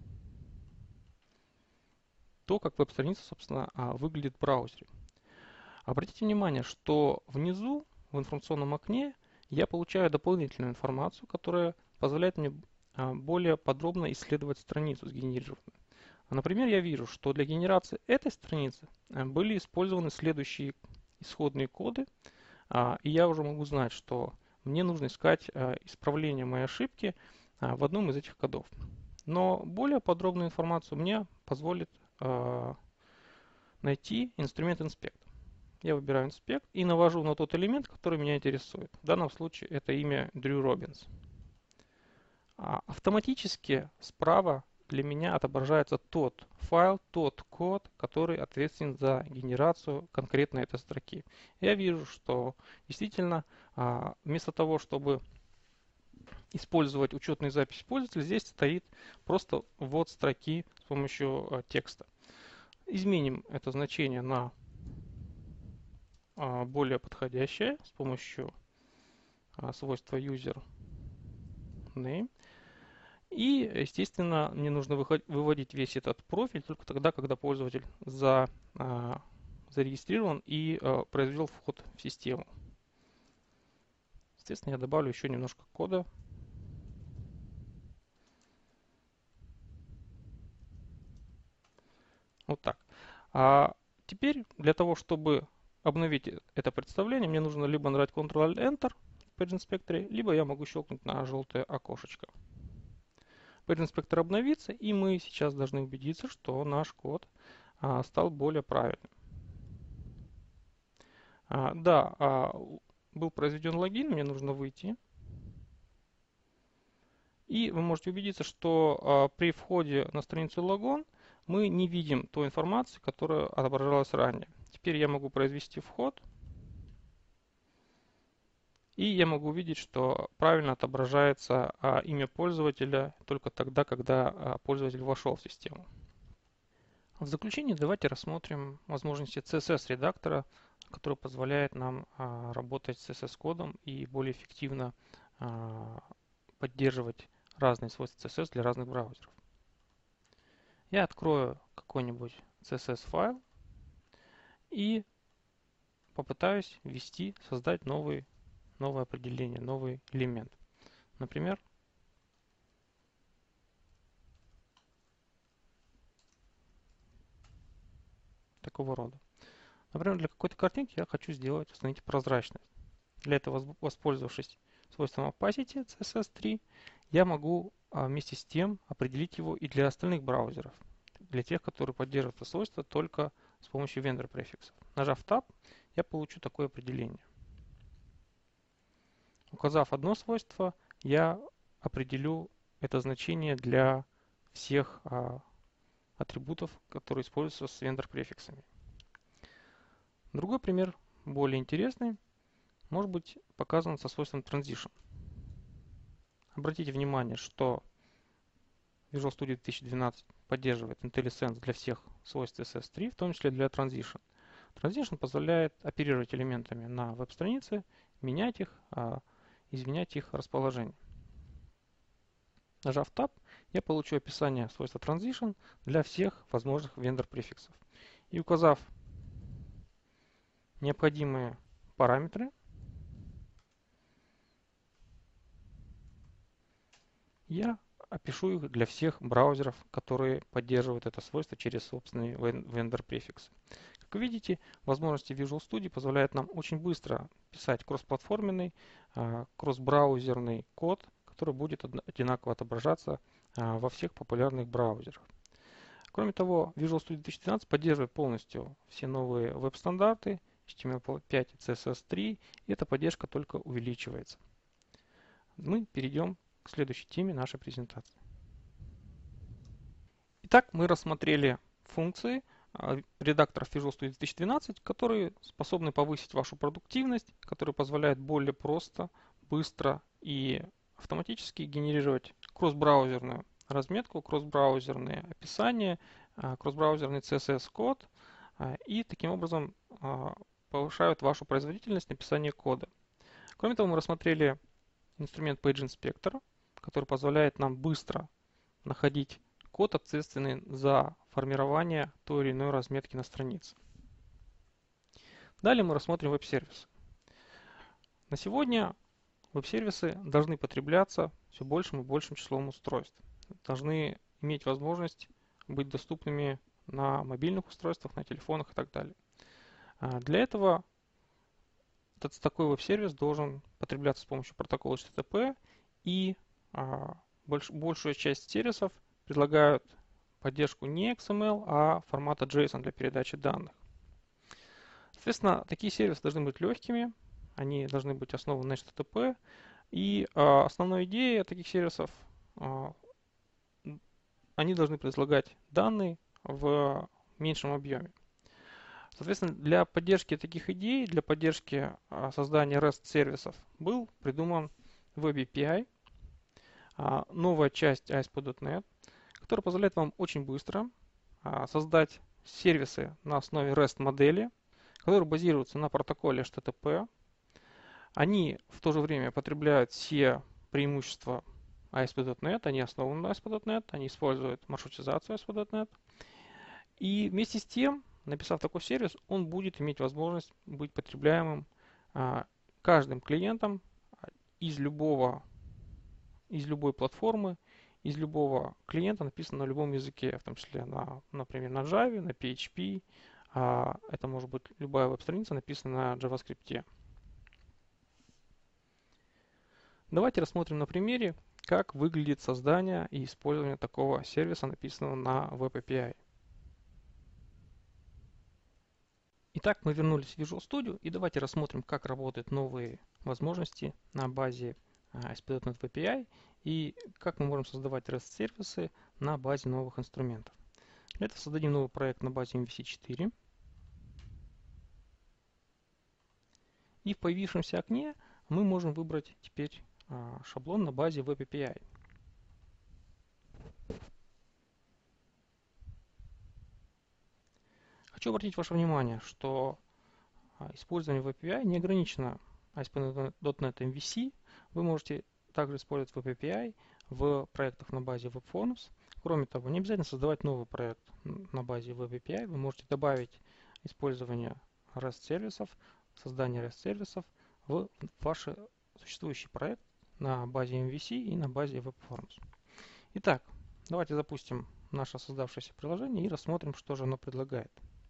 То, как веб-страница, собственно, выглядит в браузере. Обратите внимание, что внизу, в информационном окне, я получаю дополнительную информацию, которая позволяет мне более подробно исследовать страницу сгенерированную. Например, я вижу, что для генерации этой страницы были использованы следующие исходные коды, и я уже могу знать, что мне нужно искать исправление моей ошибки в одном из этих кодов. Но более подробную информацию мне позволит найти инструмент Inspect. Я выбираю Inspect и навожу на тот элемент, который меня интересует. В данном случае это имя Дрю Робинс. Автоматически справа для меня отображается тот файл, тот код, который ответственен за генерацию конкретно этой строки. Я вижу, что действительно вместо того, чтобы использовать учетную запись пользователя, здесь стоит просто ввод строки с помощью текста. Изменим это значение на более подходящее с помощью свойства user name. И, естественно, мне нужно выводить весь этот профиль только тогда, когда пользователь зарегистрирован и произвел вход в систему. Естественно, я добавлю еще немножко кода. Вот так. Теперь для того, чтобы обновить это представление, мне нужно либо нажать Ctrl-Enter в Page Inspector, либо я могу щелкнуть на желтое окошечко. Page Inspector обновится, и мы сейчас должны убедиться, что наш код стал более правильным. Был произведен логин, мне нужно выйти. И вы можете убедиться, что при входе на страницу логон мы не видим той информации, которая отображалась ранее. Теперь я могу произвести вход. И я могу увидеть, что правильно отображается имя пользователя только тогда, когда пользователь вошел в систему. В заключение давайте рассмотрим возможности CSS-редактора, который позволяет нам работать с CSS-кодом и более эффективно поддерживать разные свойства CSS для разных браузеров. Я открою какой-нибудь CSS файл и попытаюсь ввести, создать новое определение, новый элемент. Например, такого рода. Например, для какой-то картинки я хочу сделать, установить прозрачность. Для этого, воспользовавшись свойством opacity CSS3, я могу вместе с тем определить его и для остальных браузеров, для тех, которые поддерживают это свойство только с помощью vendor префиксов. Нажав Tab, я получу такое определение. Указав одно свойство, я определю это значение для всех атрибутов, которые используются с vendor префиксами. Другой пример, более интересный, может быть показан со свойством transition. Обратите внимание, что Visual Studio 2012 поддерживает IntelliSense для всех свойств CSS3, в том числе для Transition. Transition позволяет оперировать элементами на веб-странице, менять их, изменять их расположение. Нажав Tab, я получу описание свойства Transition для всех возможных vendor префиксов. И указав необходимые параметры, я опишу их для всех браузеров, которые поддерживают это свойство через собственный vendor префикс. Как вы видите, возможности Visual Studio позволяют нам очень быстро писать кроссплатформенный, кросс-браузерный код, который будет одинаково отображаться во всех популярных браузерах. Кроме того, Visual Studio 2012 поддерживает полностью все новые веб-стандарты HTML5 и CSS3, и эта поддержка только увеличивается. Мы перейдем к следующей теме нашей презентации. Итак, мы рассмотрели функции редакторов Visual Studio 2012, которые способны повысить вашу продуктивность, которые позволяют более просто, быстро и автоматически генерировать кросс-браузерную разметку, кросс-браузерные описания, кросс-браузерный CSS-код и таким образом повышают вашу производительность написания кода. Кроме того, мы рассмотрели инструмент Page Inspector, который позволяет нам быстро находить код, ответственный за формирование той или иной разметки на странице. Далее мы рассмотрим веб-сервисы. На сегодня веб-сервисы должны потребляться все большим и большим числом устройств. Должны иметь возможность быть доступными на мобильных устройствах, на телефонах и так далее. Для этого такой веб-сервис должен потребляться с помощью протокола HTTP, и большая часть сервисов предлагают поддержку не XML, а формата JSON для передачи данных. Соответственно, такие сервисы должны быть легкими, они должны быть основаны на HTTP, и основной идеей таких сервисов они должны предлагать данные в меньшем объеме. Соответственно, для поддержки таких идей, для поддержки создания REST-сервисов был придуман Web API, новая часть ASP.NET, которая позволяет вам очень быстро создать сервисы на основе REST-модели, которые базируются на протоколе HTTP. Они в то же время потребляют все преимущества ASP.NET, они основаны на ASP.NET, они используют маршрутизацию ASP.NET. И вместе с тем, написав такой сервис, он будет иметь возможность быть потребляемым каждым клиентом из любой платформы, из любого клиента, написано на любом языке, в том числе, например, на Java, на PHP. Это может быть любая веб-страница, написанная на JavaScript. Давайте рассмотрим на примере, как выглядит создание и использование такого сервиса, написанного на Web API. Итак, мы вернулись в Visual Studio, и давайте рассмотрим, как работают новые возможности на базе ASP.NET API и как мы можем создавать REST-сервисы на базе новых инструментов. Для этого создадим новый проект на базе MVC4. И в появившемся окне мы можем выбрать теперь шаблон на базе Web API. Хочу обратить ваше внимание, что использование Web API не ограничено ASP.NET MVC. Вы можете также использовать Web API в проектах на базе WebForms. Кроме того, не обязательно создавать новый проект на базе Web API. Вы можете добавить использование REST-сервисов, создание REST-сервисов в ваш существующий проект на базе MVC и на базе WebForms. Итак, давайте запустим наше создавшееся приложение и рассмотрим, что же оно предлагает.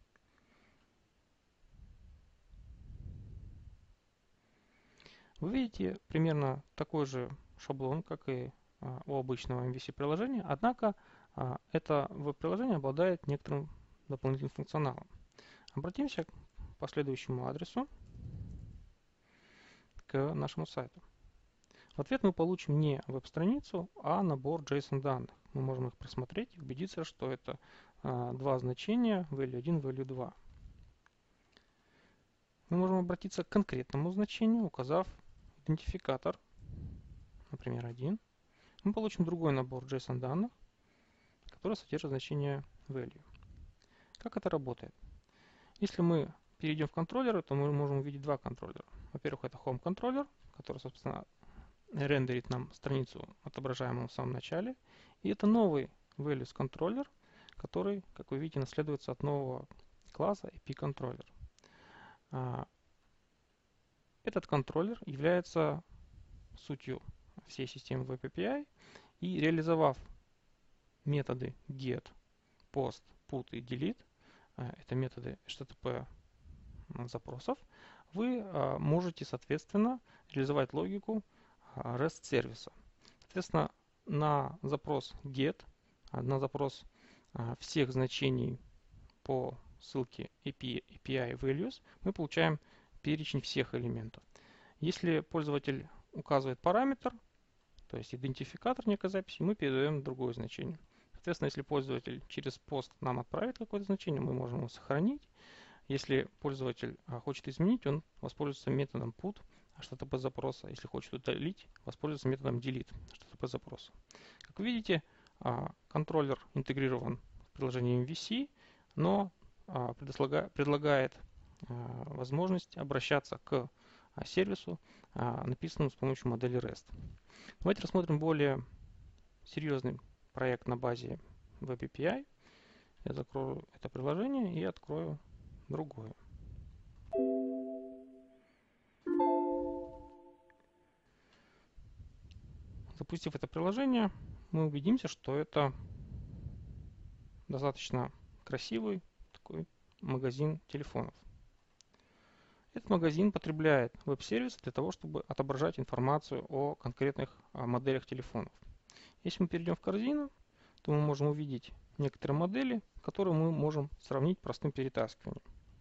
Вы видите примерно такой же шаблон, как и у обычного MVC-приложения, однако это веб-приложение обладает некоторым дополнительным функционалом. Обратимся к последующему адресу, к нашему сайту. В ответ мы получим не веб-страницу, а набор JSON данных. Мы можем их просмотреть и убедиться, что это два значения value1, value2. Мы можем обратиться к конкретному значению, указав идентификатор, например, 1. Мы получим другой набор JSON данных, который содержит значение value. Как это работает? Если мы перейдем в контроллеры, то мы можем увидеть два контроллера. Во-первых, это Home контроллер, который, собственно, рендерит нам страницу, отображаемую в самом начале. И это новый values контроллер, который, как вы видите, наследуется от нового класса IP контроллер. Этот контроллер является сутью всей системы Web API, и реализовав методы get, post, put и delete, это методы HTTP запросов, вы можете, соответственно, реализовать логику REST сервиса. Соответственно, на запрос get, на запрос всех значений по ссылке API values, мы получаем перечень всех элементов. Если пользователь указывает параметр, то есть идентификатор некой записи, мы передаем другое значение. Соответственно, если пользователь через пост нам отправит какое-то значение, мы можем его сохранить. Если пользователь хочет изменить, он воспользуется методом put HTTP запроса. Если хочет удалить, воспользуется методом delete HTTP запроса. Как вы видите, контроллер интегрирован в приложении MVC, но предлагает возможность обращаться к сервису, написанному с помощью модели REST. Давайте рассмотрим более серьезный проект на базе Web API. Я закрою это приложение и открою другое. Запустив это приложение, мы убедимся, что это достаточно красивый такой магазин телефонов. Этот магазин потребляет веб-сервис для того, чтобы отображать информацию о конкретных моделях телефонов. Если мы перейдем в корзину, то мы можем увидеть некоторые модели, которые мы можем сравнить простым перетаскиванием.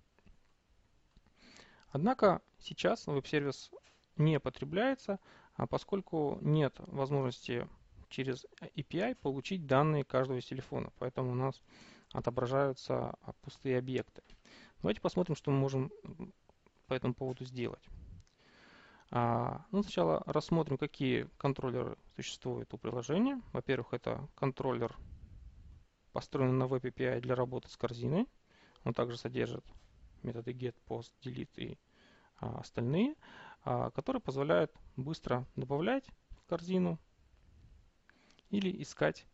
Однако сейчас веб-сервис не потребляется, поскольку нет возможности через API получить данные каждого из телефонов, поэтому у нас отображаются пустые объекты. Давайте посмотрим, что мы можем по этому поводу сделать. Сначала рассмотрим, какие контроллеры существуют у приложения. Во-первых, это контроллер, построенный на Web API для работы с корзиной. Он также содержит методы get, post, delete и остальные, которые позволяют быстро добавлять в корзину или искать,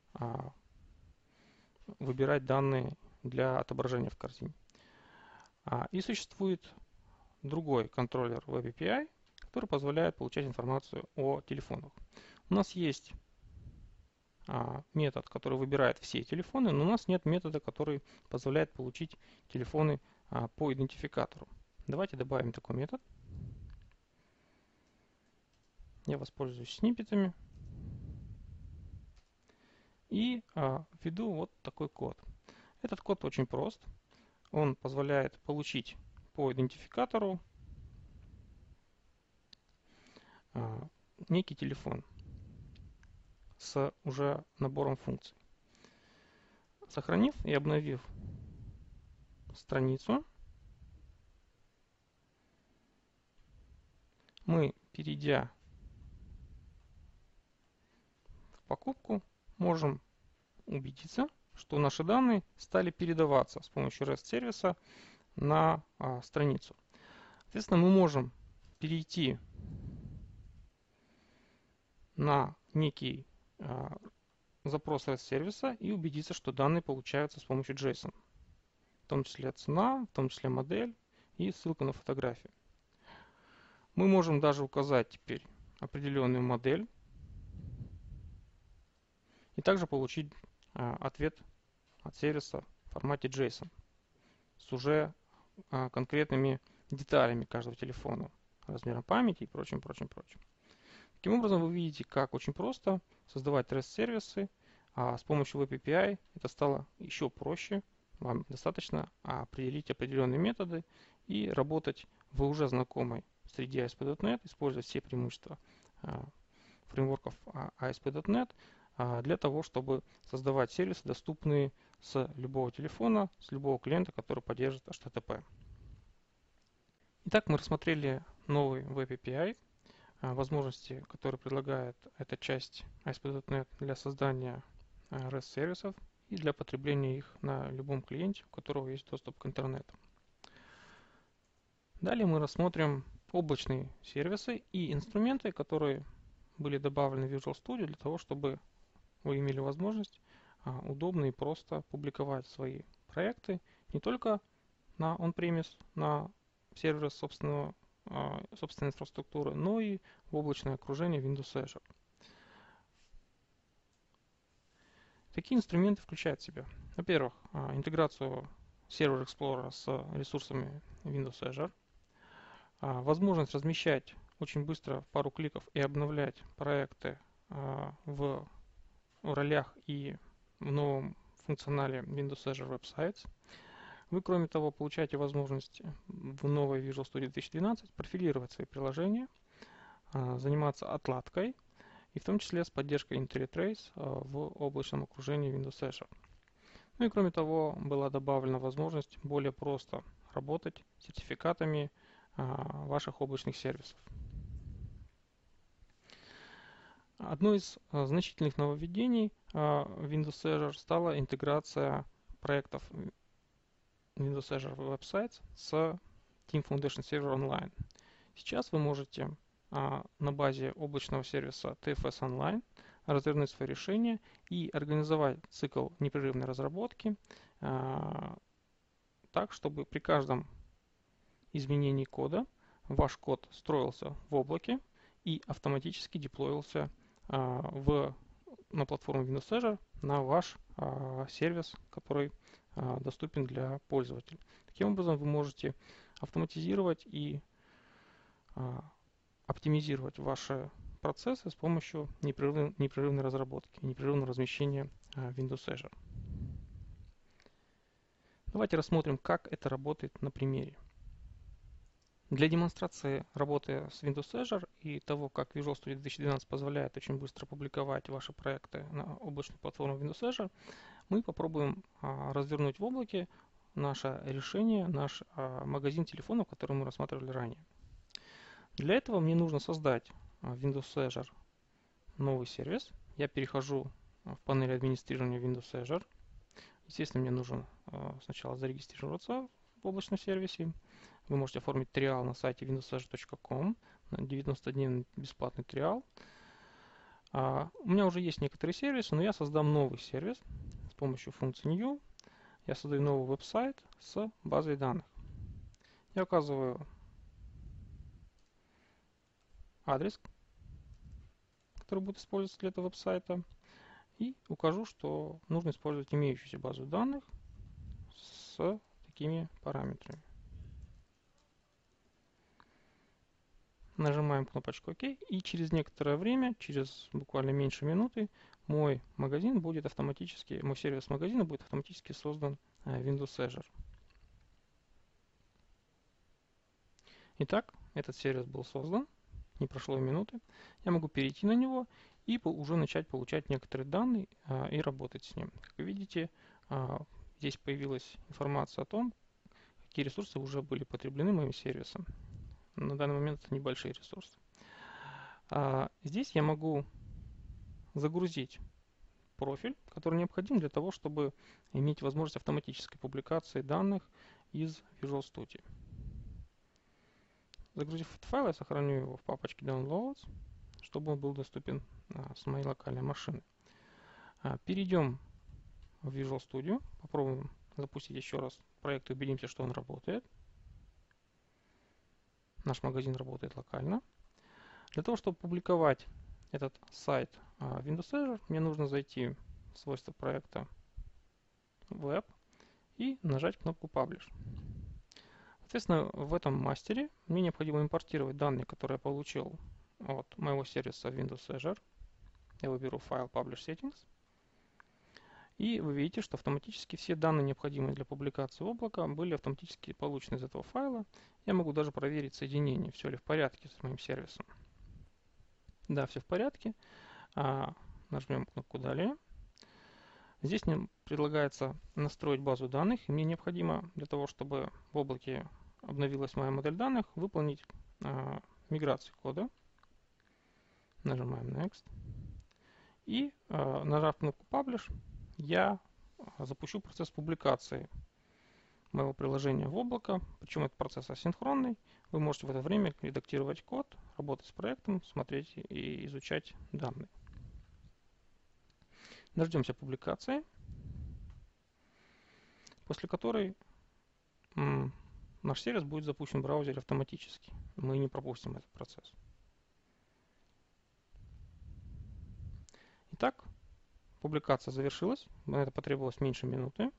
выбирать данные для отображения в корзине. И существует другой контроллер Web API, который позволяет получать информацию о телефонах. У нас есть метод, который выбирает все телефоны, но у нас нет метода, который позволяет получить телефоны по идентификатору. Давайте добавим такой метод. Я воспользуюсь сниппетами и введу вот такой код. Этот код очень прост. Он позволяет получить по идентификатору некий телефон с уже набором функций. Сохранив и обновив страницу, мы, перейдя в покупку, можем убедиться, что наши данные стали передаваться с помощью REST-сервиса на страницу. Соответственно, мы можем перейти на некий запрос REST-сервиса и убедиться, что данные получаются с помощью JSON. В том числе цена, в том числе модель и ссылка на фотографию. Мы можем даже указать теперь определенную модель и также получить ответ от сервиса в формате JSON с уже конкретными деталями каждого телефона, размером памяти и прочим. Таким образом, вы видите, как очень просто создавать REST-сервисы, а с помощью Web API это стало еще проще. Вам достаточно определить определенные методы и работать в уже знакомой среде ASP.NET, использовать все преимущества фреймворков ASP.NET для того, чтобы создавать сервисы, доступные с любого телефона, с любого клиента, который поддерживает HTTP. Итак, мы рассмотрели новый Web API, возможности, которые предлагает эта часть ASP.NET для создания REST-сервисов и для потребления их на любом клиенте, у которого есть доступ к интернету. Далее мы рассмотрим облачные сервисы и инструменты, которые были добавлены в Visual Studio для того, чтобы вы имели возможность удобно и просто публиковать свои проекты не только на on-premise, на сервере собственной инфраструктуры, но и в облачное окружение Windows Azure. Такие инструменты включают в себя, во-первых, интеграцию Server Explorer с ресурсами Windows Azure, возможность размещать очень быстро в пару кликов и обновлять проекты в ролях и в новом функционале Windows Azure Websites. Вы, кроме того, получаете возможность в новой Visual Studio 2012 профилировать свои приложения, заниматься отладкой и в том числе с поддержкой IntelliTrace в облачном окружении Windows Azure. Ну и кроме того, была добавлена возможность более просто работать с сертификатами ваших облачных сервисов. Одно из значительных нововведений Windows Azure стала интеграция проектов Windows Azure Websites с Team Foundation Server Online. Сейчас вы можете на базе облачного сервиса TFS Online развернуть свои решения и организовать цикл непрерывной разработки так, чтобы при каждом изменении кода ваш код строился в облаке и автоматически деплоился на платформу Windows Azure на ваш сервис, который доступен для пользователя. Таким образом, вы можете автоматизировать и оптимизировать ваши процессы с помощью непрерывной разработки, непрерывного размещения Windows Azure. Давайте рассмотрим, как это работает на примере. Для демонстрации работы с Windows Azure и того, как Visual Studio 2012 позволяет очень быстро публиковать ваши проекты на облачную платформу Windows Azure, мы попробуем развернуть в облаке наше решение, наш магазин телефонов, который мы рассматривали ранее. Для этого мне нужно создать в Windows Azure новый сервис. Я перехожу в панель администрирования Windows Azure. Естественно, мне нужно сначала зарегистрироваться в облачном сервисе. Вы можете оформить триал на сайте windowsazure.com, 90-дневный бесплатный триал. У меня уже есть некоторые сервисы, но я создам новый сервис с помощью функции New. Я создаю новый веб-сайт с базой данных. Я указываю адрес, который будет использоваться для этого веб-сайта, и укажу, что нужно использовать имеющуюся базу данных с такими параметрами. Нажимаем кнопочку ОК, и через некоторое время, через буквально меньше минуты, мой сервис магазина будет автоматически создан в Windows Azure. Итак, этот сервис был создан, не прошло и минуты. Я могу перейти на него и уже начать получать некоторые данные и работать с ним. Как вы видите, здесь появилась информация о том, какие ресурсы уже были потреблены моим сервисом. На данный момент это небольшие ресурсы. Здесь я могу загрузить профиль, который необходим для того, чтобы иметь возможность автоматической публикации данных из Visual Studio. Загрузив этот файл, я сохраню его в папочке Downloads, чтобы он был доступен с моей локальной машины. Перейдем в Visual Studio, попробуем запустить еще раз проект и убедимся, что он работает. Наш магазин работает локально. Для того, чтобы публиковать этот сайт в Windows Azure, мне нужно зайти в свойства проекта Web и нажать кнопку Publish. Соответственно, в этом мастере мне необходимо импортировать данные, которые я получил от моего сервиса Windows Azure. Я выберу файл Publish Settings. И вы видите, что автоматически все данные, необходимые для публикации в облако, были автоматически получены из этого файла. Я могу даже проверить соединение, все ли в порядке с моим сервисом. Да, все в порядке. Нажмем кнопку «Далее». Здесь мне предлагается настроить базу данных. И мне необходимо для того, чтобы в облаке обновилась моя модель данных, выполнить миграцию кода. Нажимаем Next. И нажав кнопку Publish, я запущу процесс публикации моего приложения в облако. Причем этот процесс асинхронный. Вы можете в это время редактировать код, работать с проектом, смотреть и изучать данные. Дождемся публикации, после которой наш сервис будет запущен в браузере автоматически. Мы не пропустим этот процесс. Итак, публикация завершилась. На это потребовалось меньше минуты.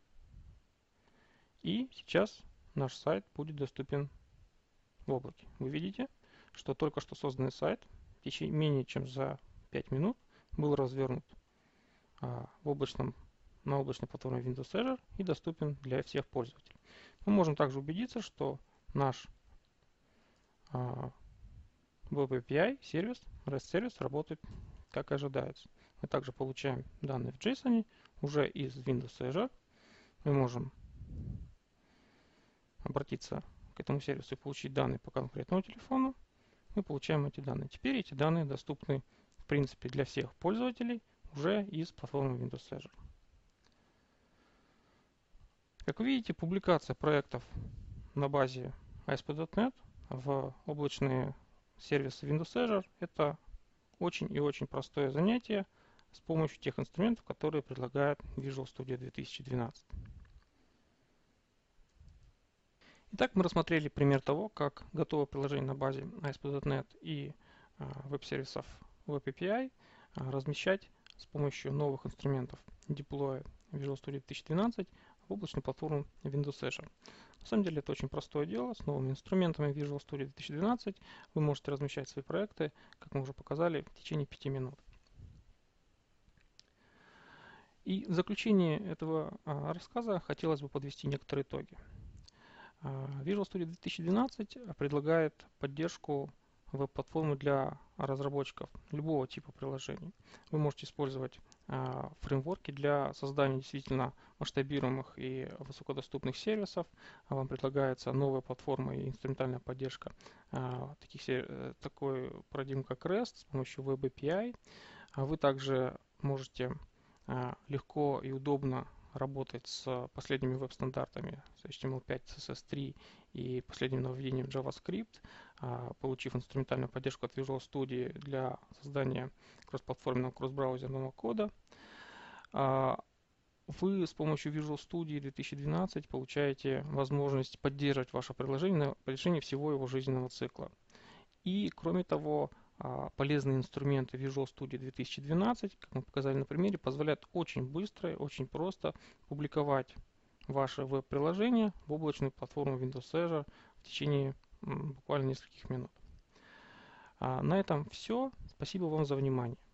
И сейчас наш сайт будет доступен в облаке. Вы видите, что только что созданный сайт в течение менее чем за 5 минут был развернут на облачной платформе Windows Azure и доступен для всех пользователей. Мы можем также убедиться, что наш Web API сервис, REST сервис работает как и ожидается. Мы также получаем данные в JSON уже из Windows Azure. Мы можем обратиться к этому сервису и получить данные по конкретному телефону. Мы получаем эти данные. Теперь эти данные доступны в принципе для всех пользователей уже из платформы Windows Azure. Как вы видите, публикация проектов на базе ASP.NET в облачные сервисы Windows Azure – это очень и очень простое занятие с помощью тех инструментов, которые предлагает Visual Studio 2012. Итак, мы рассмотрели пример того, как готовое приложение на базе ASP.NET и веб-сервисов Web API размещать с помощью новых инструментов Deploy Visual Studio 2012 в облачную платформу Windows Azure. На самом деле это очень простое дело. С новыми инструментами Visual Studio 2012 вы можете размещать свои проекты, как мы уже показали, в течение 5 минут. И в заключение этого рассказа хотелось бы подвести некоторые итоги. Visual Studio 2012 предлагает поддержку веб-платформы для разработчиков любого типа приложений. Вы можете использовать фреймворки для создания действительно масштабируемых и высокодоступных сервисов. Вам предлагается новая платформа и инструментальная поддержка такой парадигмы, как REST с помощью Web API. Вы также можете легко и удобно работать с последними веб-стандартами, с HTML5, CSS3 и последним нововведением JavaScript, получив инструментальную поддержку от Visual Studio для создания кроссплатформенного кросс-браузерного кода. Вы с помощью Visual Studio 2012 получаете возможность поддерживать ваше приложение на протяжении всего его жизненного цикла. И, кроме того, полезные инструменты Visual Studio 2012, как мы показали на примере, позволяют очень быстро и очень просто публиковать ваше веб-приложение в облачную платформу Windows Azure в течение буквально нескольких минут. На этом все. Спасибо вам за внимание.